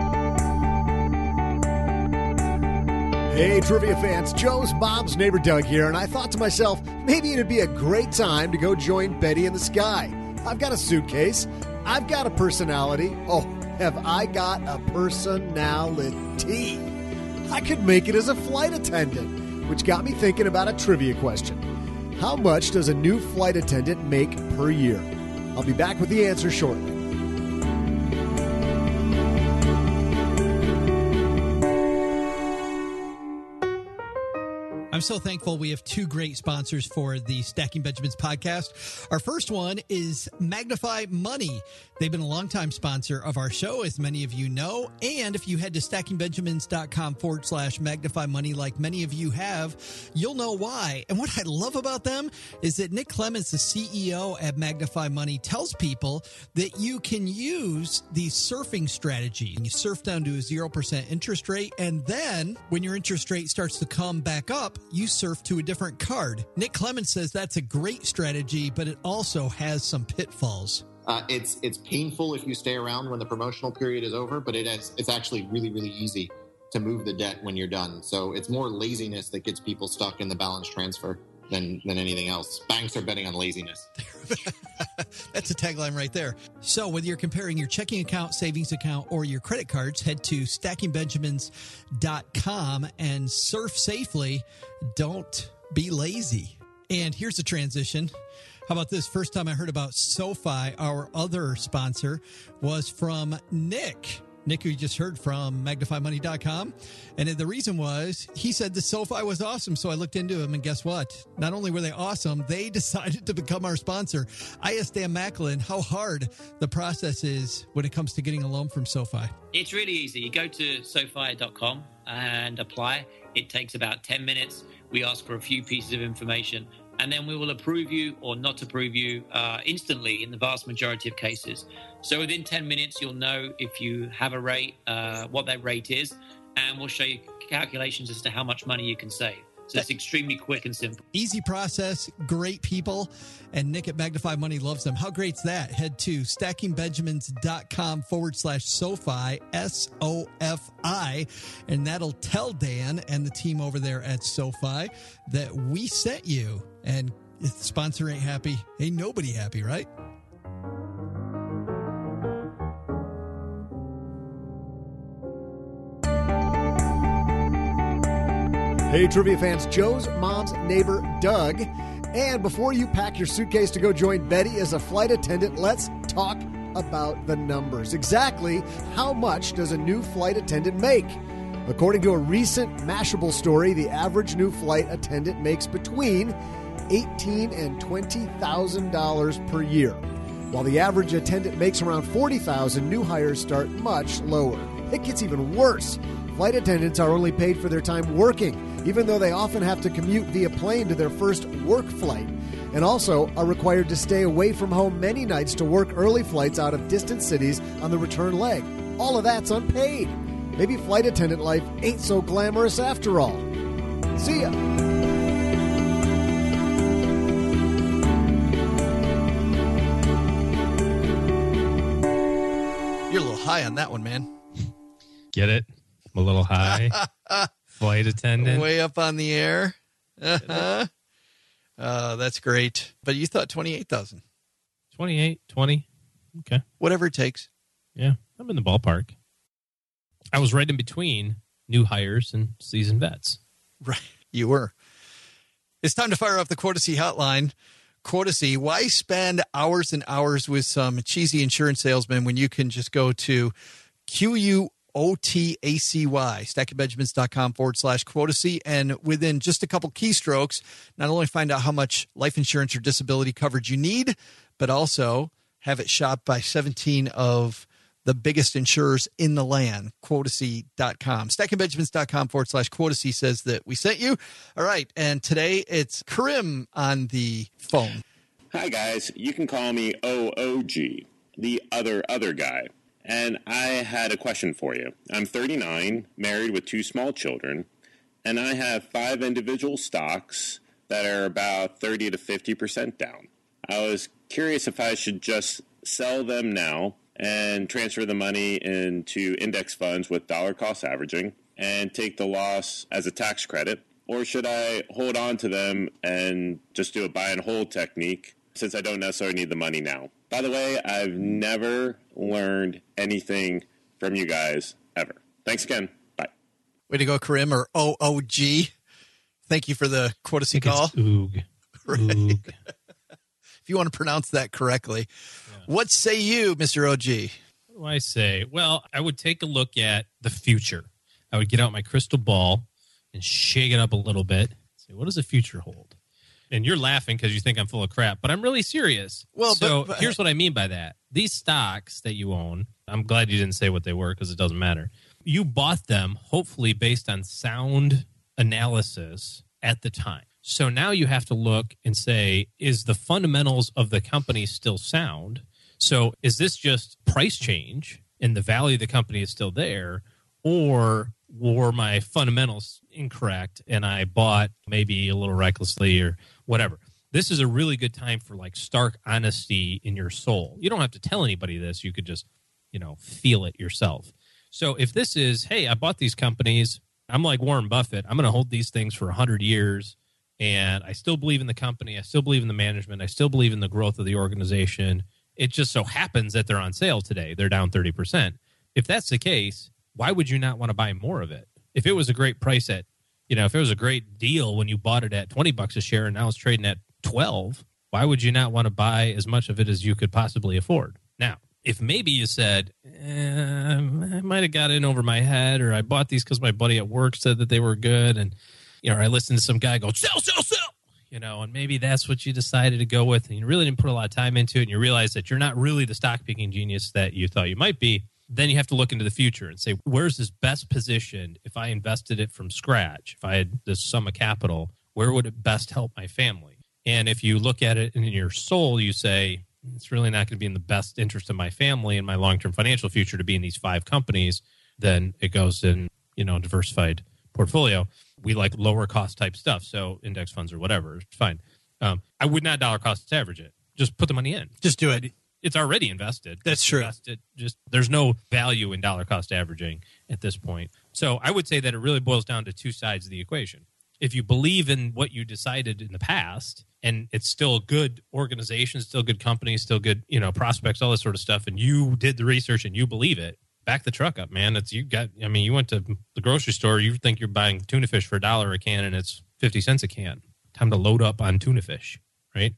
Hey, trivia fans. Joe's mom's neighbor Doug here, and I thought to myself, maybe it'd be a great time to go join Betty in the Sky. I've got a suitcase. I've got a personality. Oh, have I got a personality? I could make it as a flight attendant, which got me thinking about a trivia question. How much does a new flight attendant make per year? I'll be back with the answer shortly. I've I'm so thankful we have two great sponsors for the Stacking Benjamins podcast. Our first one is Magnify Money. They've been a longtime sponsor of our show, as many of you know. And if you head to stackingbenjamins.com forward slash Magnify Money, like many of you have, you'll know why. And what I love about them is that Nick Clements, the C E O at Magnify Money, tells people that you can use the surfing strategy. You surf down to a zero percent interest rate, and then when your interest rate starts to come back up, you surf to a different card. Nick Clements says that's a great strategy, but it also has some pitfalls. Uh, it's it's painful if you stay around when the promotional period is over, but it is, it's actually really, really easy to move the debt when you're done. So it's more laziness that gets people stuck in the balance transfer than, than anything else. Banks are betting on laziness. That's a tagline right there. So whether you're comparing your checking account, savings account, or your credit cards, head to stacking benjamins dot com and surf safely. Don't be lazy. And here's a transition. How about this? First time I heard about SoFi, our other sponsor, was from Nick. Nick, who you just heard from magnify money dot com. And the reason was he said the SoFi was awesome. So I looked into them, and guess what? Not only were they awesome, they decided to become our sponsor. I asked Dan Macklin how hard the process is when it comes to getting a loan from SoFi. It's really easy. You go to sofi dot com and apply. It takes about ten minutes. We ask for a few pieces of information, and then we will approve you or not approve you uh, instantly in the vast majority of cases. So within ten minutes, you'll know if you have a rate, uh, what that rate is, and we'll show you calculations as to how much money you can save. So it's extremely quick and simple. Easy process, great people, and Nick at Magnify Money loves them. How great's that? Head to stackingbenjamins.com forward slash SoFi, S O F I, and that'll tell Dan and the team over there at SoFi that we sent you. And if the sponsor ain't happy, ain't nobody happy, right? Hey, trivia fans, Joe's mom's neighbor, Doug. And before you pack your suitcase to go join Betty as a flight attendant, let's talk about the numbers. Exactly how much does a new flight attendant make? According to a recent Mashable story, the average new flight attendant makes between eighteen thousand dollars and twenty thousand dollars per year. While the average attendant makes around forty thousand dollars, new hires start much lower. It gets even worse. Flight attendants are only paid for their time working, even though they often have to commute via plane to their first work flight, and also are required to stay away from home many nights to work early flights out of distant cities on the return leg. All of that's unpaid. Maybe flight attendant life ain't so glamorous after all. See ya. You're a little high on that one, man. Get it? I'm a little high. Flight attendant. Way up on the air. Uh-huh. Uh, that's great. But you thought twenty-eight thousand. twenty-eight, twenty. Okay. Whatever it takes. Yeah, I'm in the ballpark. I was right in between new hires and seasoned vets. Right. You were. It's time to fire up the Quotacy hotline. Quotacy, why spend hours and hours with some cheesy insurance salesman when you can just go to Q U O T A C Y, stackingbenjamins.com forward slash Quotacy, and within just a couple keystrokes, not only find out how much life insurance or disability coverage you need, but also have it shopped by seventeen of the biggest insurers in the land, Quotacy dot com. stackingbenjamins.com forward slash Quotacy says that we sent you. All right, and today it's Karim on the phone. Hi, guys. You can call me O O G, the other other guy. And I had a question for you. I'm thirty-nine, married with two small children, and I have five individual stocks that are about thirty to fifty percent down. I was curious if I should just sell them now and transfer the money into index funds with dollar cost averaging and take the loss as a tax credit, or should I hold on to them and just do a buy and hold technique since I don't necessarily need the money now? By the way, I've never learned anything from you guys ever. Thanks again. Bye. Way to go, Karim, or O O G. Thank you for the Quotacy call. Oog. Right. Oog. If you want to pronounce that correctly. Yeah. What say you, Mister O G? What do I say? Well, I would take a look at the future. I would get out my crystal ball and shake it up a little bit. What does the future hold? And you're laughing because you think I'm full of crap, but I'm really serious. Well, so but, but, here's what I mean by that. These stocks that you own, I'm glad you didn't say what they were because it doesn't matter. You bought them hopefully based on sound analysis at the time. So now you have to look and say, is the fundamentals of the company still sound? So is this just price change and the value of the company is still there? Or were my fundamentals incorrect and I bought maybe a little recklessly or whatever? This is a really good time for like stark honesty in your soul. You don't have to tell anybody this. You could just, you know, feel it yourself. So if this is, hey, I bought these companies. I'm like Warren Buffett. I'm going to hold these things for one hundred years. And I still believe in the company. I still believe in the management. I still believe in the growth of the organization. It just so happens that they're on sale today. They're down thirty percent. If that's the case, why would you not want to buy more of it? If it was a great price at, you know, if it was a great deal when you bought it at twenty bucks a share and now it's trading at twelve, why would you not want to buy as much of it as you could possibly afford? Now, if maybe you said, eh, I might have got in over my head, or I bought these because my buddy at work said that they were good, and, you know, I listened to some guy go, sell, sell, sell, you know, and maybe that's what you decided to go with, and you really didn't put a lot of time into it, and you realize that you're not really the stock picking genius that you thought you might be, then you have to look into the future and say, where's this best positioned if I invested it from scratch? If I had this sum of capital, where would it best help my family? And if you look at it in your soul, you say, it's really not going to be in the best interest of my family and my long-term financial future to be in these five companies, then it goes in, you know, diversified portfolio. We like lower cost type stuff. So index funds or whatever, it's fine. Um, I would not dollar cost average it. Just put the money in. Just do it. It's already invested. That's it's true. Invested. Just there's no value in dollar cost averaging at this point. So I would say that it really boils down to two sides of the equation. If you believe in what you decided in the past, and it's still a good organization, still good company, still good, you know, prospects, all this sort of stuff, and you did the research and you believe it, back the truck up, man. It's you got. I mean, you went to the grocery store, you think you're buying tuna fish for a dollar a can, and it's fifty cents a can. Time to load up on tuna fish, right?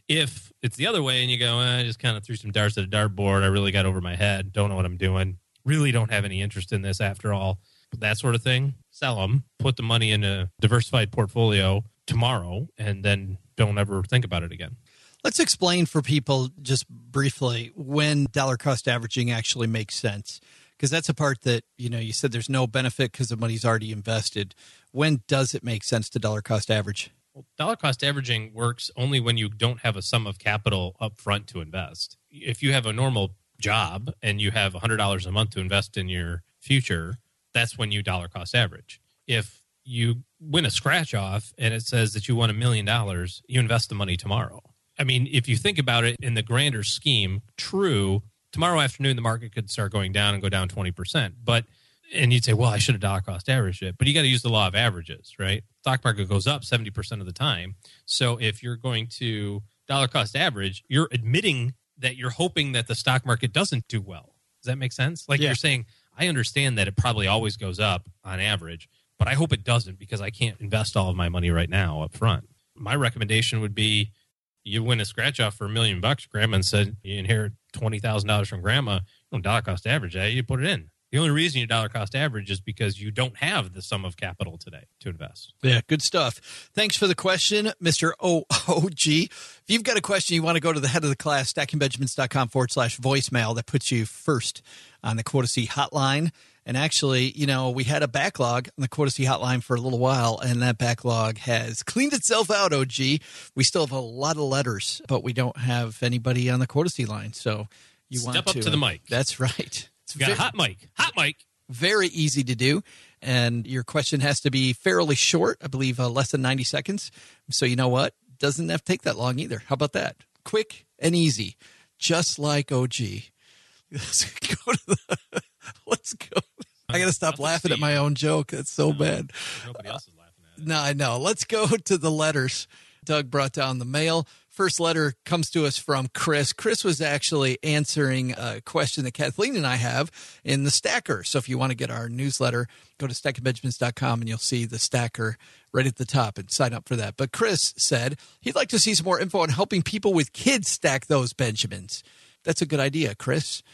If it's the other way and you go, eh, I just kind of threw some darts at a dartboard, I really got over my head, don't know what I'm doing, really don't have any interest in this after all, that sort of thing, sell them, put the money in a diversified portfolio tomorrow, and then don't ever think about it again. Let's explain for people just briefly when dollar cost averaging actually makes sense, because that's a part that, you know, you said there's no benefit because the money's already invested. When does it make sense to dollar cost average? Well, dollar cost averaging works only when you don't have a sum of capital up front to invest. If you have a normal job and you have one hundred dollars a month to invest in your future, that's when you dollar cost average. If you win a scratch off and it says that you won a million dollars, you invest the money tomorrow. I mean, if you think about it in the grander scheme, true, tomorrow afternoon the market could start going down and go down twenty percent. But and you'd say, well, I should have dollar cost averaged it. But you got to use the law of averages, right? Stock market goes up seventy percent of the time. So if you're going to dollar cost average, you're admitting that you're hoping that the stock market doesn't do well. Does that make sense? Like Yeah. you're saying, I understand that it probably always goes up on average, but I hope it doesn't because I can't invest all of my money right now up front. My recommendation would be you win a scratch off for a million bucks. Grandma said you inherit twenty thousand dollars from grandma. You don't dollar cost average that. You put it in. The only reason you dollar cost average is because you don't have the sum of capital today to invest. Yeah, good stuff. Thanks for the question, Mister O O G. If you've got a question, you want to go to the head of the class, stackingbenjamins.com forward slash voicemail. That puts you first on the Quota C hotline. And actually, you know, we had a backlog on the Quota C hotline for a little while, and that backlog has cleaned itself out, O G. We still have a lot of letters, but we don't have anybody on the Quota C line. So you Step want up to, to the mic. That's right. It's You got a hot mic. Hot mic. very easy to do. And your question has to be fairly short, I believe uh, less than ninety seconds. So you know what? Doesn't have to take that long either. How about that? Quick and easy, just like O G. Let's go to the, let's go. I got to stop laughing at my own joke. That's so bad. Nobody else is laughing at it. No, I know. Let's go to the letters. Doug brought down the mail. First letter comes to us from Chris. Chris was actually answering a question that Kathleen and I have in the Stacker. So if you want to get our newsletter, go to stacking benjamins dot com and you'll see the Stacker right at the top and sign up for that. But Chris said he'd like to see some more info on helping people with kids stack those Benjamins. That's a good idea, Chris.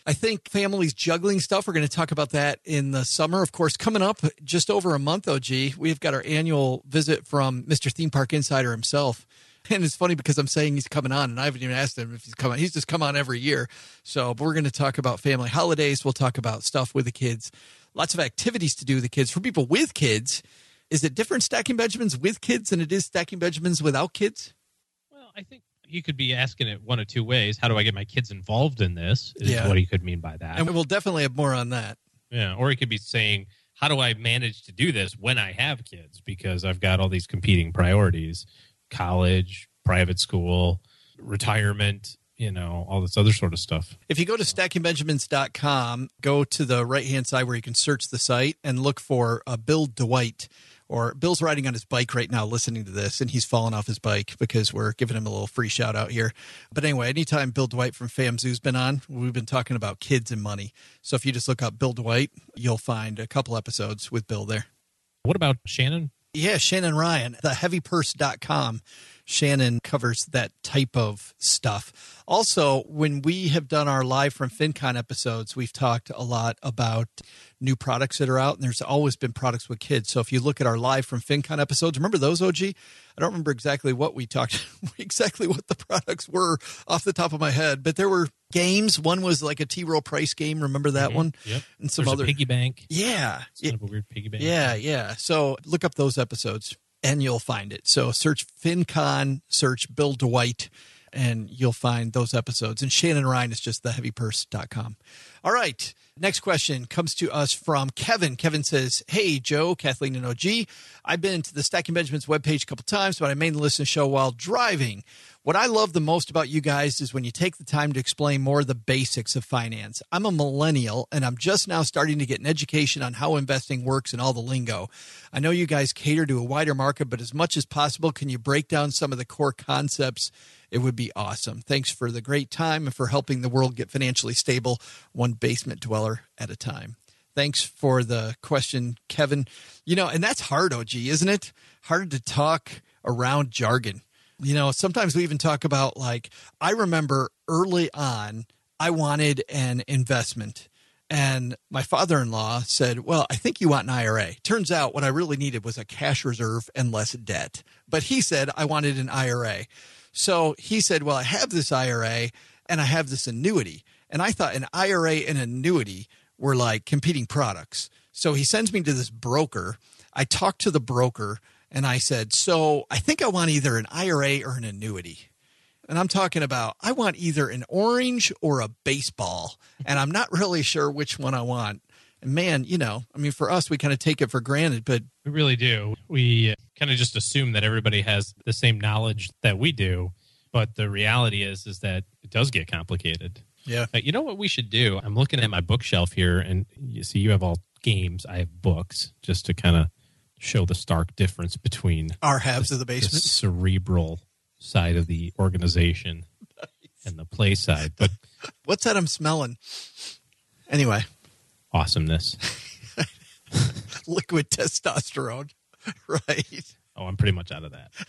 I think families juggling stuff. We're going to talk about that in the summer. Of course, coming up just over a month, O G, we've got our annual visit from Mister Theme Park Insider himself. And it's funny because I'm saying he's coming on, and I haven't even asked him if he's coming. He's just come on every year. So, but we're going to talk about family holidays. We'll talk about stuff with the kids. Lots of activities to do with the kids. For people with kids, is it different Stacking Benjamins with kids than it is Stacking Benjamins without kids? Well, I think you could be asking it one of two ways. How do I get my kids involved in this is Yeah. what he could mean by that. And we'll definitely have more on that. Yeah, or he could be saying, how do I manage to do this when I have kids? Because I've got all these competing priorities, college, private school, retirement, you know, all this other sort of stuff. If you go to stacking benjamins dot com, go to the right-hand side where you can search the site and look for uh, Bill Dwight. Or Bill's riding on his bike right now listening to this, and he's fallen off his bike because we're giving him a little free shout out here. But anyway, anytime Bill Dwight from FamZoo's been on, we've been talking about kids and money. So if you just look up Bill Dwight, you'll find a couple episodes with Bill there. What about Shannon? Yeah, Shannon Ryan, the heavy purse dot com. Shannon covers that type of stuff. Also, when we have done our live from FinCon episodes, we've talked a lot about new products that are out, and there's always been products with kids. So if you look at our live from FinCon episodes, remember those, O G? I don't remember exactly what we talked, exactly what the products were off the top of my head, but there were games. One was like a T-Roll price game. Remember that Mm-hmm. one? Yep. And some There's other a piggy bank. Yeah. It's kind of a weird piggy bank. Yeah, yeah. So look up those episodes and you'll find it. So search FinCon, search Bill Dwight, and you'll find those episodes. And Shannon Ryan is just the heavy purse dot com. All right. Next question comes to us from Kevin. Kevin says, hey, Joe, Kathleen, and O G. I've been to the Stacking Benjamins webpage a couple times, but I mainly listen to the show while driving. What I love the most about you guys is when you take the time to explain more of the basics of finance. I'm a millennial, and I'm just now starting to get an education on how investing works and all the lingo. I know you guys cater to a wider market, but as much as possible, can you break down some of the core concepts? It would be awesome. Thanks for the great time and for helping the world get financially stable, one basement dweller at a time. Thanks for the question, Kevin. You know, and that's hard, O G, isn't it? Hard to talk around jargon. You know, sometimes we even talk about, like, I remember early on, I wanted an investment. And my father-in-law said, well, I think you want an I R A. Turns out what I really needed was a cash reserve and less debt. But he said I wanted an I R A. So he said, well, I have this I R A and I have this annuity. And I thought an I R A and annuity were like competing products. So he sends me to this broker. I talked to the broker and I said, so I think I want either an I R A or an annuity. And I'm talking about, I want either an orange or a baseball. And I'm not really sure which one I want. And man, you know, I mean, for us, we kind of take it for granted, but We really do. We uh, kind of just assume that everybody has the same knowledge that we do. But the reality is, is that it does get complicated. Yeah. Uh, you know what we should do? I'm looking at my bookshelf here, and you see you have all games. I have books, just to kind of show the stark difference between our halves of the basement, the cerebral side of the organization, nice. And the play side. But what's that I'm smelling? Anyway. Awesomeness. Liquid testosterone. Right. Oh, I'm pretty much out of that.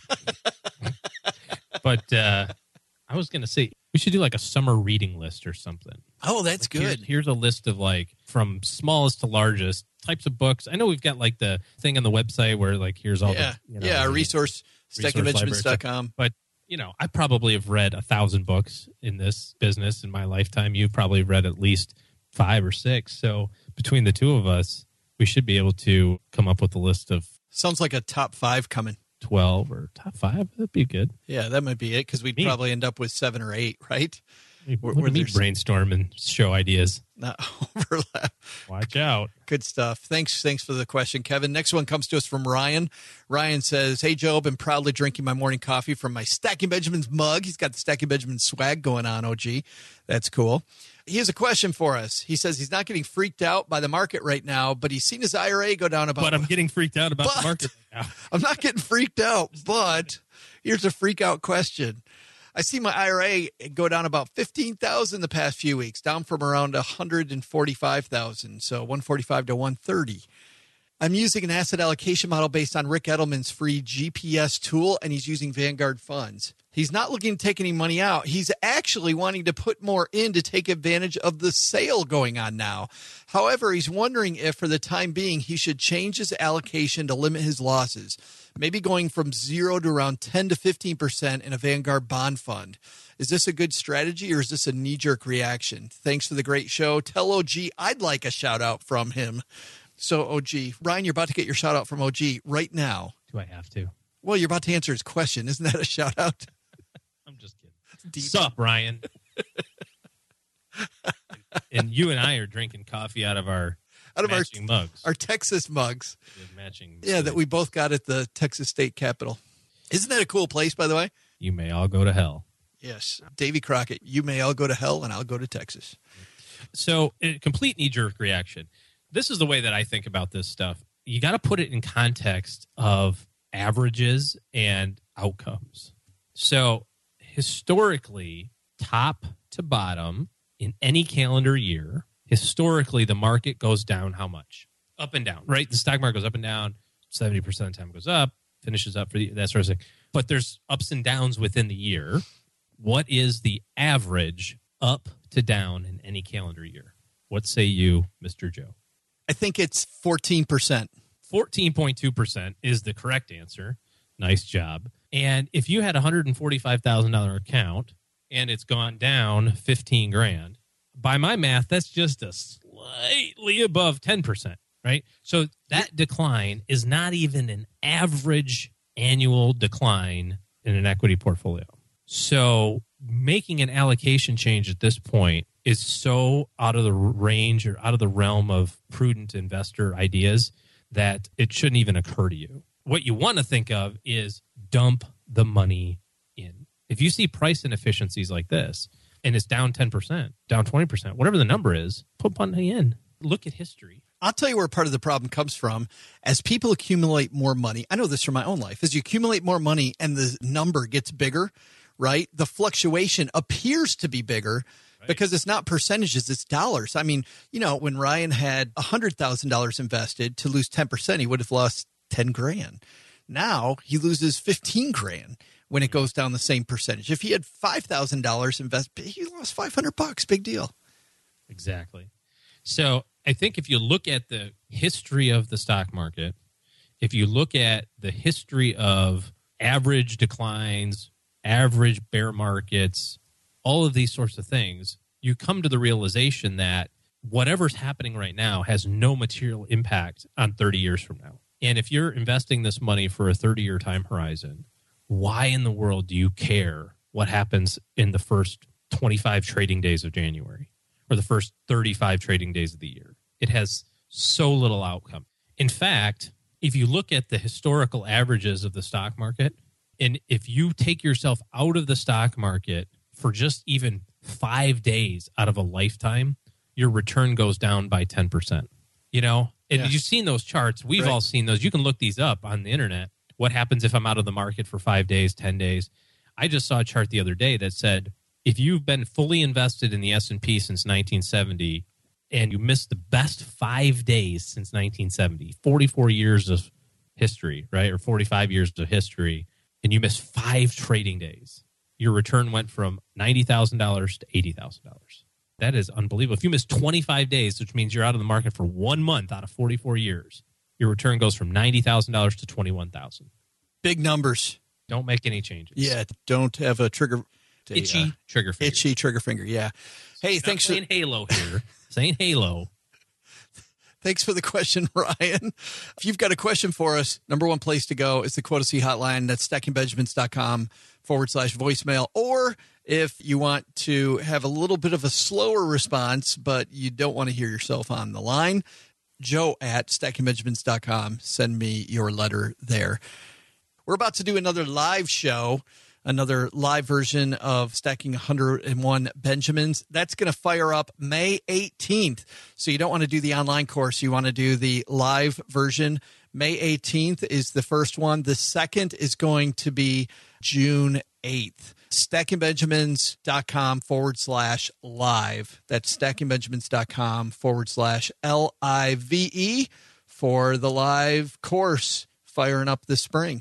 But uh, I was going to say, we should do like a summer reading list or something. Oh, that's like good. Here's, here's a list of like from smallest to largest types of books. I know we've got like the thing on the website where like here's all yeah. the you know, yeah the resource, stacking benjamins dot com. But you know, I probably have read a thousand books in this business in my lifetime. You've probably read at least five or six. So between the two of us, we should be able to come up with a list of sounds like a top five coming. twelve or top five. That'd be good. Yeah, that might be it because we'd Me. probably end up with seven or eight, right? We're, we're me brainstorm and show ideas. Not overlap. Watch out. Good stuff. Thanks. Thanks for the question, Kevin. Next one comes to us from Ryan. Ryan says, hey, Joe, I've been proudly drinking my morning coffee from my Stacking Benjamins mug. He's got the Stacking Benjamins swag going on, O G. That's cool. He has a question for us. He says he's not getting freaked out by the market right now, but he's seen his I R A go down about... But I'm getting freaked out about but, the market right now. I'm not getting freaked out, but here's a freak out question. I see my I R A go down about fifteen thousand the past few weeks, down from around one hundred forty-five thousand, so one forty-five to one thirty. I'm using an asset allocation model based on Rick Edelman's free G P S tool, and he's using Vanguard funds. He's not looking to take any money out. He's actually wanting to put more in to take advantage of the sale going on now. However, he's wondering if for the time being he should change his allocation to limit his losses, maybe going from zero to around ten to fifteen percent in a Vanguard bond fund. Is this a good strategy or is this a knee-jerk reaction? Thanks for the great show. Tell O G I'd like a shout-out from him. So, O G, Ryan, you're about to get your shout-out from O G right now. Do I have to? Well, you're about to answer his question. Isn't that a shout-out? I'm just kidding. Sup, Ryan? And you and I are drinking coffee out of our out of matching our, mugs. Our Texas mugs. Matching. Yeah, that we both got at the Texas State Capitol. Isn't that a cool place, by the way? You may all go to hell. Yes. Davy Crockett, you may all go to hell and I'll go to Texas. So, a complete knee-jerk reaction. This is the way that I think about this stuff. You got to put it in context of averages and outcomes. So, historically, top to bottom in any calendar year, historically, the market goes down how much? Up and down, right? The stock market goes up and down. seventy percent of the time it goes up, finishes up for the, that sort of thing. But there's ups and downs within the year. What is the average up to down in any calendar year? What say you, Mister Joe? I think it's fourteen percent. fourteen point two percent is the correct answer. Nice job. And if you had a one hundred forty-five thousand dollars account and it's gone down fifteen grand, by my math, that's just a slightly above ten percent, right? So that decline is not even an average annual decline in an equity portfolio. So making an allocation change at this point is so out of the range or out of the realm of prudent investor ideas that it shouldn't even occur to you. What you want to think of is dump the money in. If you see price inefficiencies like this and it's down ten percent, down twenty percent, whatever the number is, put money in. Look at history. I'll tell you where part of the problem comes from. As people accumulate more money, I know this from my own life, as you accumulate more money and the number gets bigger, right? The fluctuation appears to be bigger right. because it's not percentages, it's dollars. I mean, you know, when Ryan had one hundred thousand dollars invested, to lose ten percent, he would have lost ten grand. Now he loses fifteen grand when it goes down the same percentage. If he had five thousand dollars invested, he lost five hundred bucks. Big deal. Exactly. So I think if you look at the history of the stock market, if you look at the history of average declines, average bear markets, all of these sorts of things, you come to the realization that whatever's happening right now has no material impact on thirty years from now. And if you're investing this money for a thirty-year time horizon, why in the world do you care what happens in the first twenty-five trading days of January or the first thirty-five trading days of the year? It has so little outcome. In fact, if you look at the historical averages of the stock market, and if you take yourself out of the stock market for just even five days out of a lifetime, your return goes down by ten percent. You know, and yeah. You've seen those charts. We've right. all seen those. You can look these up on the internet. What happens if I'm out of the market for five days, ten days? I just saw a chart the other day that said, if you've been fully invested in the S and P since nineteen seventy and you missed the best five days since nineteen seventy, forty-four years of history, right, or forty-five years of history, and you missed five trading days, your return went from ninety thousand dollars to eighty thousand dollars. That is unbelievable. If you miss twenty-five days, which means you're out of the market for one month out of forty-four years, your return goes from ninety thousand dollars to twenty-one thousand dollars. Big numbers. Don't make any changes. Yeah, don't have a trigger. A, itchy uh, trigger finger. Itchy trigger finger, yeah. Hey, Not thanks for saying Halo here. Saying Halo. Thanks for the question, Ryan. If you've got a question for us, number one place to go is the Quota C hotline. That's stackingbenjamins.com forward slash voicemail. Or if you want to have a little bit of a slower response, but you don't want to hear yourself on the line, Joe at stackingbenjamins dot com. Send me your letter there. We're about to do another live show, another live version of Stacking one hundred one Benjamins. That's going to fire up May eighteenth. So you don't want to do the online course. You want to do the live version. May eighteenth is the first one. The second is going to be June eighth. stackingbenjamins.com forward slash live. That's stackingbenjamins.com forward slash L I V E. for the live course firing up this spring.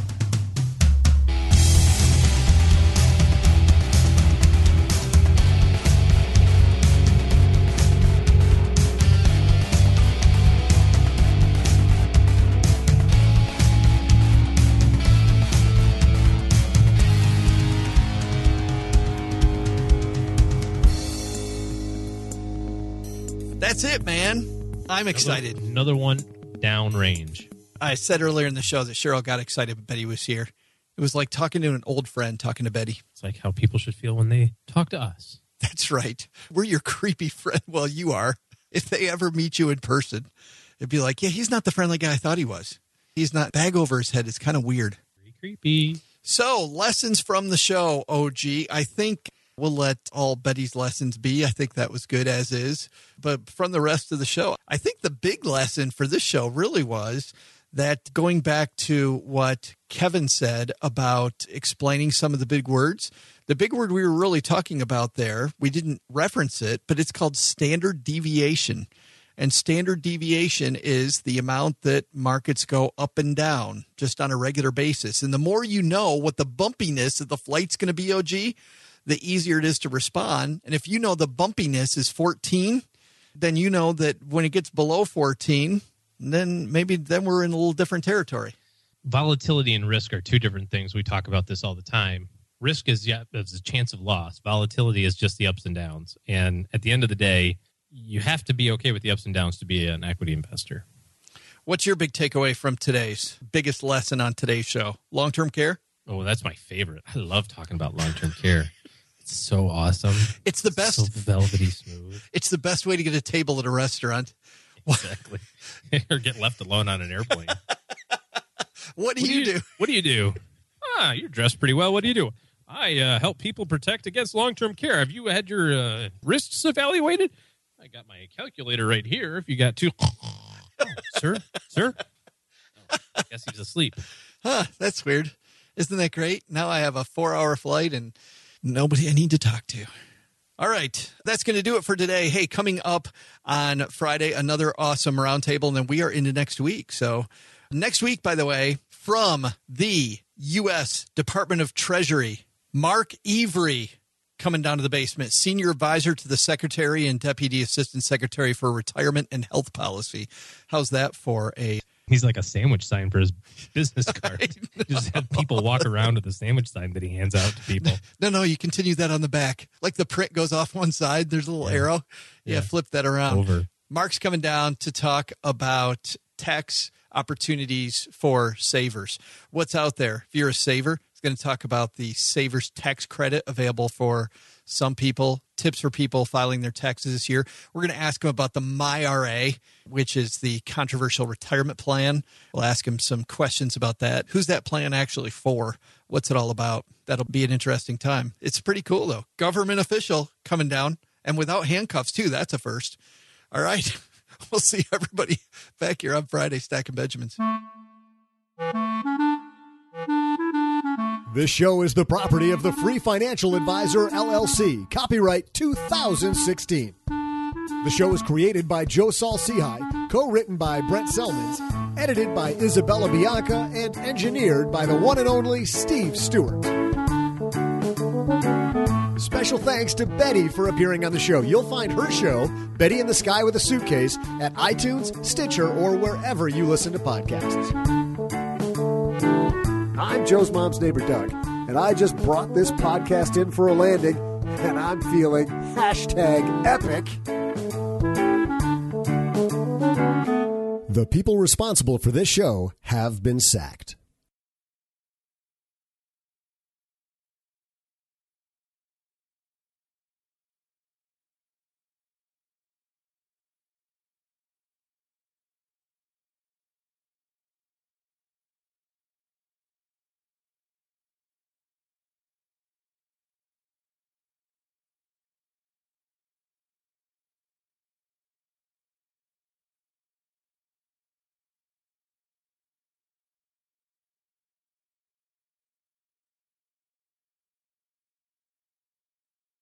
That's it, man. I'm excited. Another, another one downrange. I said earlier in the show that Cheryl got excited when Betty was here. It was like talking to an old friend talking to Betty. It's like how people should feel when they talk to us. That's right. We're your creepy friend. Well, you are. If they ever meet you in person, it'd be like, yeah, he's not the friendly guy I thought he was. He's not. Bag over his head. It's kind of weird. Pretty creepy. So, lessons from the show, O G. I think we'll let all Betty's lessons be. I think that was good as is. But from the rest of the show, I think the big lesson for this show really was that going back to what Kevin said about explaining some of the big words, the big word we were really talking about there, we didn't reference it, but it's called standard deviation. And standard deviation is the amount that markets go up and down just on a regular basis. And the more you know what the bumpiness of the flight's going to be, O G, the easier it is to respond. And if you know the bumpiness is fourteen, then you know that when it gets below fourteen, then maybe then we're in a little different territory. Volatility and risk are two different things. We talk about this all the time. Risk is, yeah, there's a chance of loss. Volatility is just the ups and downs. And at the end of the day, you have to be okay with the ups and downs to be an equity investor. What's your big takeaway from today's biggest lesson on today's show? Long-term care? Oh, that's my favorite. I love talking about long-term care. It's so awesome. It's the best. So velvety smooth. It's the best way to get a table at a restaurant. Exactly. Or get left alone on an airplane. What do what you do, you, do? What do you do? Ah, you're dressed pretty well. What do you do? I uh, help people protect against long-term care. Have you had your uh, risks evaluated? I got my calculator right here. If you got two, oh, sir, sir. Oh, I guess he's asleep. Huh, that's weird. Isn't that great? Now I have a four-hour flight and nobody I need to talk to. All right, that's going to do it for today. Hey, coming up on Friday, another awesome roundtable, and then we are into next week. So next week, by the way, from the U S Department of Treasury, Mark Avery coming down to the basement, Senior Advisor to the Secretary and Deputy Assistant Secretary for Retirement and Health Policy. How's that for a... He's like a sandwich sign for his business card. Just have people walk around with a sandwich sign that he hands out to people. No, no, you continue that on the back. Like the print goes off one side, there's a little yeah. arrow. Yeah, yeah, flip that around. Over. Mark's coming down to talk about tax opportunities for savers. What's out there? If you're a saver, he's going to talk about the Savers Tax Credit available for some people, tips for people filing their taxes this year. We're going to ask him about the My R A, which is the controversial retirement plan. We'll ask him some questions about that. Who's that plan actually for? What's it all about? That'll be an interesting time. It's pretty cool, though. Government official coming down, and without handcuffs, too. That's a first. All right. We'll see everybody back here on Friday, Stacking Benjamins. This show is the property of the Free Financial Advisor, L L C. Copyright two thousand sixteen. The show is created by Joe Saul-Sehy, co-written by Brent Selmans, edited by Isabella Bianca, and engineered by the one and only Steve Stewart. Special thanks to Betty for appearing on the show. You'll find her show, Betty in the Sky with a Suitcase, at iTunes, Stitcher, or wherever you listen to podcasts. I'm Joe's mom's neighbor, Doug, and I just brought this podcast in for a landing, and I'm feeling hashtag epic. The people responsible for this show have been sacked.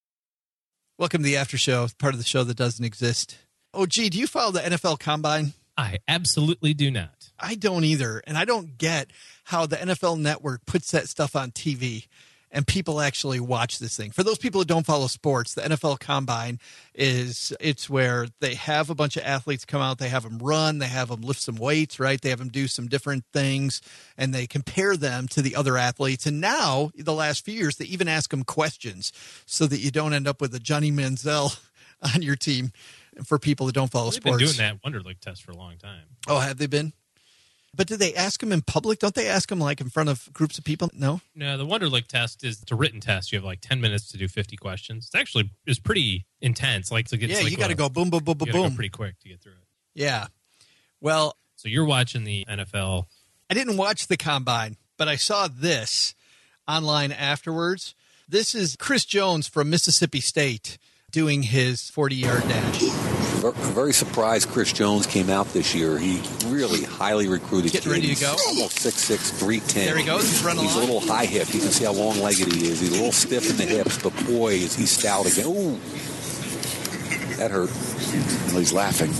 Welcome to the after show, part of the show that doesn't exist. Oh, gee, do you follow the N F L Combine? I absolutely do not. I don't either. And I don't get how the N F L Network puts that stuff on T V and people actually watch this thing. For those people who don't follow sports, the N F L Combine is, it's where they have a bunch of athletes come out, they have them run, they have them lift some weights, right? They have them do some different things, and they compare them to the other athletes. And now, the last few years, they even ask them questions so that you don't end up with a Johnny Manziel on your team for people that don't follow They've sports. been doing that Wonderlic test for a long time. Oh, have they been? But do they ask them in public? Don't they ask them like in front of groups of people? No? No, the Wonderlic test is it's a written test. You have like ten minutes to do fifty questions. It's actually it's pretty intense. Like to get Yeah, like you got to a- go boom, boom, boom, you boom, gotta go boom. pretty quick to get through it. Yeah. Well, So you're watching the N F L. I didn't watch the combine, but I saw this online afterwards. This is Chris Jones from Mississippi State doing his forty-yard dash. Ver- Very surprised Chris Jones came out this year. He really highly recruited Getting kid. ready to He's go. almost six six, three ten. There he goes. He's running He's a along. little high hip. You can see how long-legged he is. He's a little stiff in the hips, but boy, is he stout again. Ooh, that hurt. Well, he's laughing.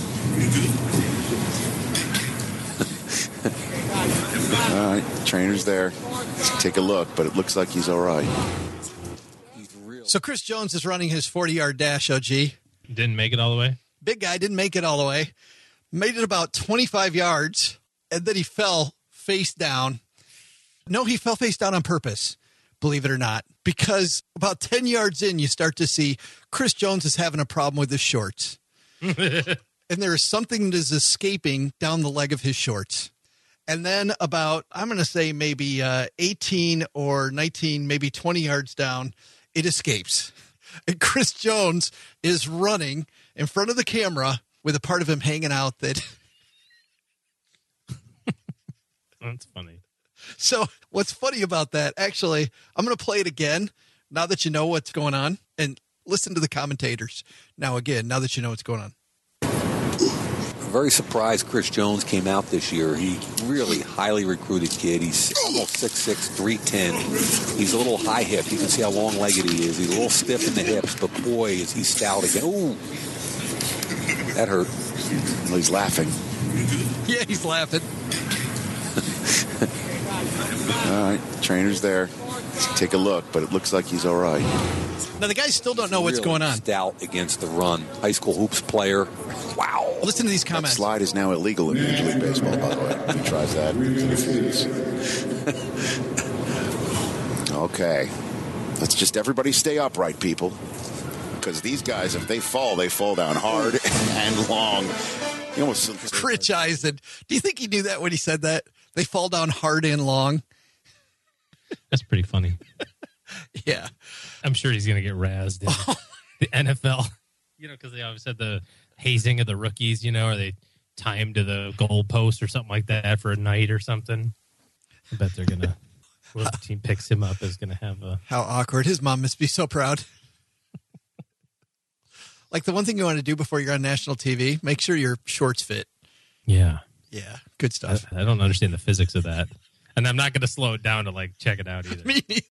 All right, trainer's there. Take a look, but it looks like he's all right. So Chris Jones is running his forty-yard dash, O G. Didn't make it all the way? Big guy, didn't make it all the way. Made it about twenty-five yards, and then he fell face down. No, he fell face down on purpose, believe it or not, because about ten yards in, you start to see Chris Jones is having a problem with his shorts. And there is something that is escaping down the leg of his shorts. And then about, I'm going to say maybe uh, eighteen or nineteen, maybe twenty yards down, it escapes. And Chris Jones is running in front of the camera with a part of him hanging out that. That's funny. So what's funny about that, actually, I'm going to play it again now that you know what's going on, and listen to the commentators. Now, again, now that you know what's going on. Very surprised Chris Jones came out this year. He really highly recruited kid. He's almost six six, three ten. He's a little high hip. You can see how long-legged he is. He's a little stiff in the hips, but boy, is he stout again. Ooh, that hurt. Well, he's laughing. Yeah, he's laughing. All right, trainer's there. Take a look, but it looks like he's all right. Now, the guys still don't know what's Really going on. Stout against the run. High school hoops player. Wow. Listen to these That comments. slide is now illegal in Major League Baseball, by the way. If he tries that, okay. Let's just everybody stay upright, people. Because these guys, if they fall, they fall down hard and long. You almost Rich Eisen. Do you think he knew that when he said that? They fall down hard and long. That's pretty funny. Yeah. I'm sure he's going to get razzed in the N F L. You know, because they always said the hazing of the rookies, you know, or they tie him to the goal post or something like that for a night or something. I bet they're going to, whoever team picks him up is going to have a... How awkward. His mom must be so proud. Like the one thing you want to do before you're on national T V, make sure your shorts fit. Yeah. Yeah. Good stuff. I, I don't understand the physics of that. And I'm not going to slow it down to like check it out either. Me neither.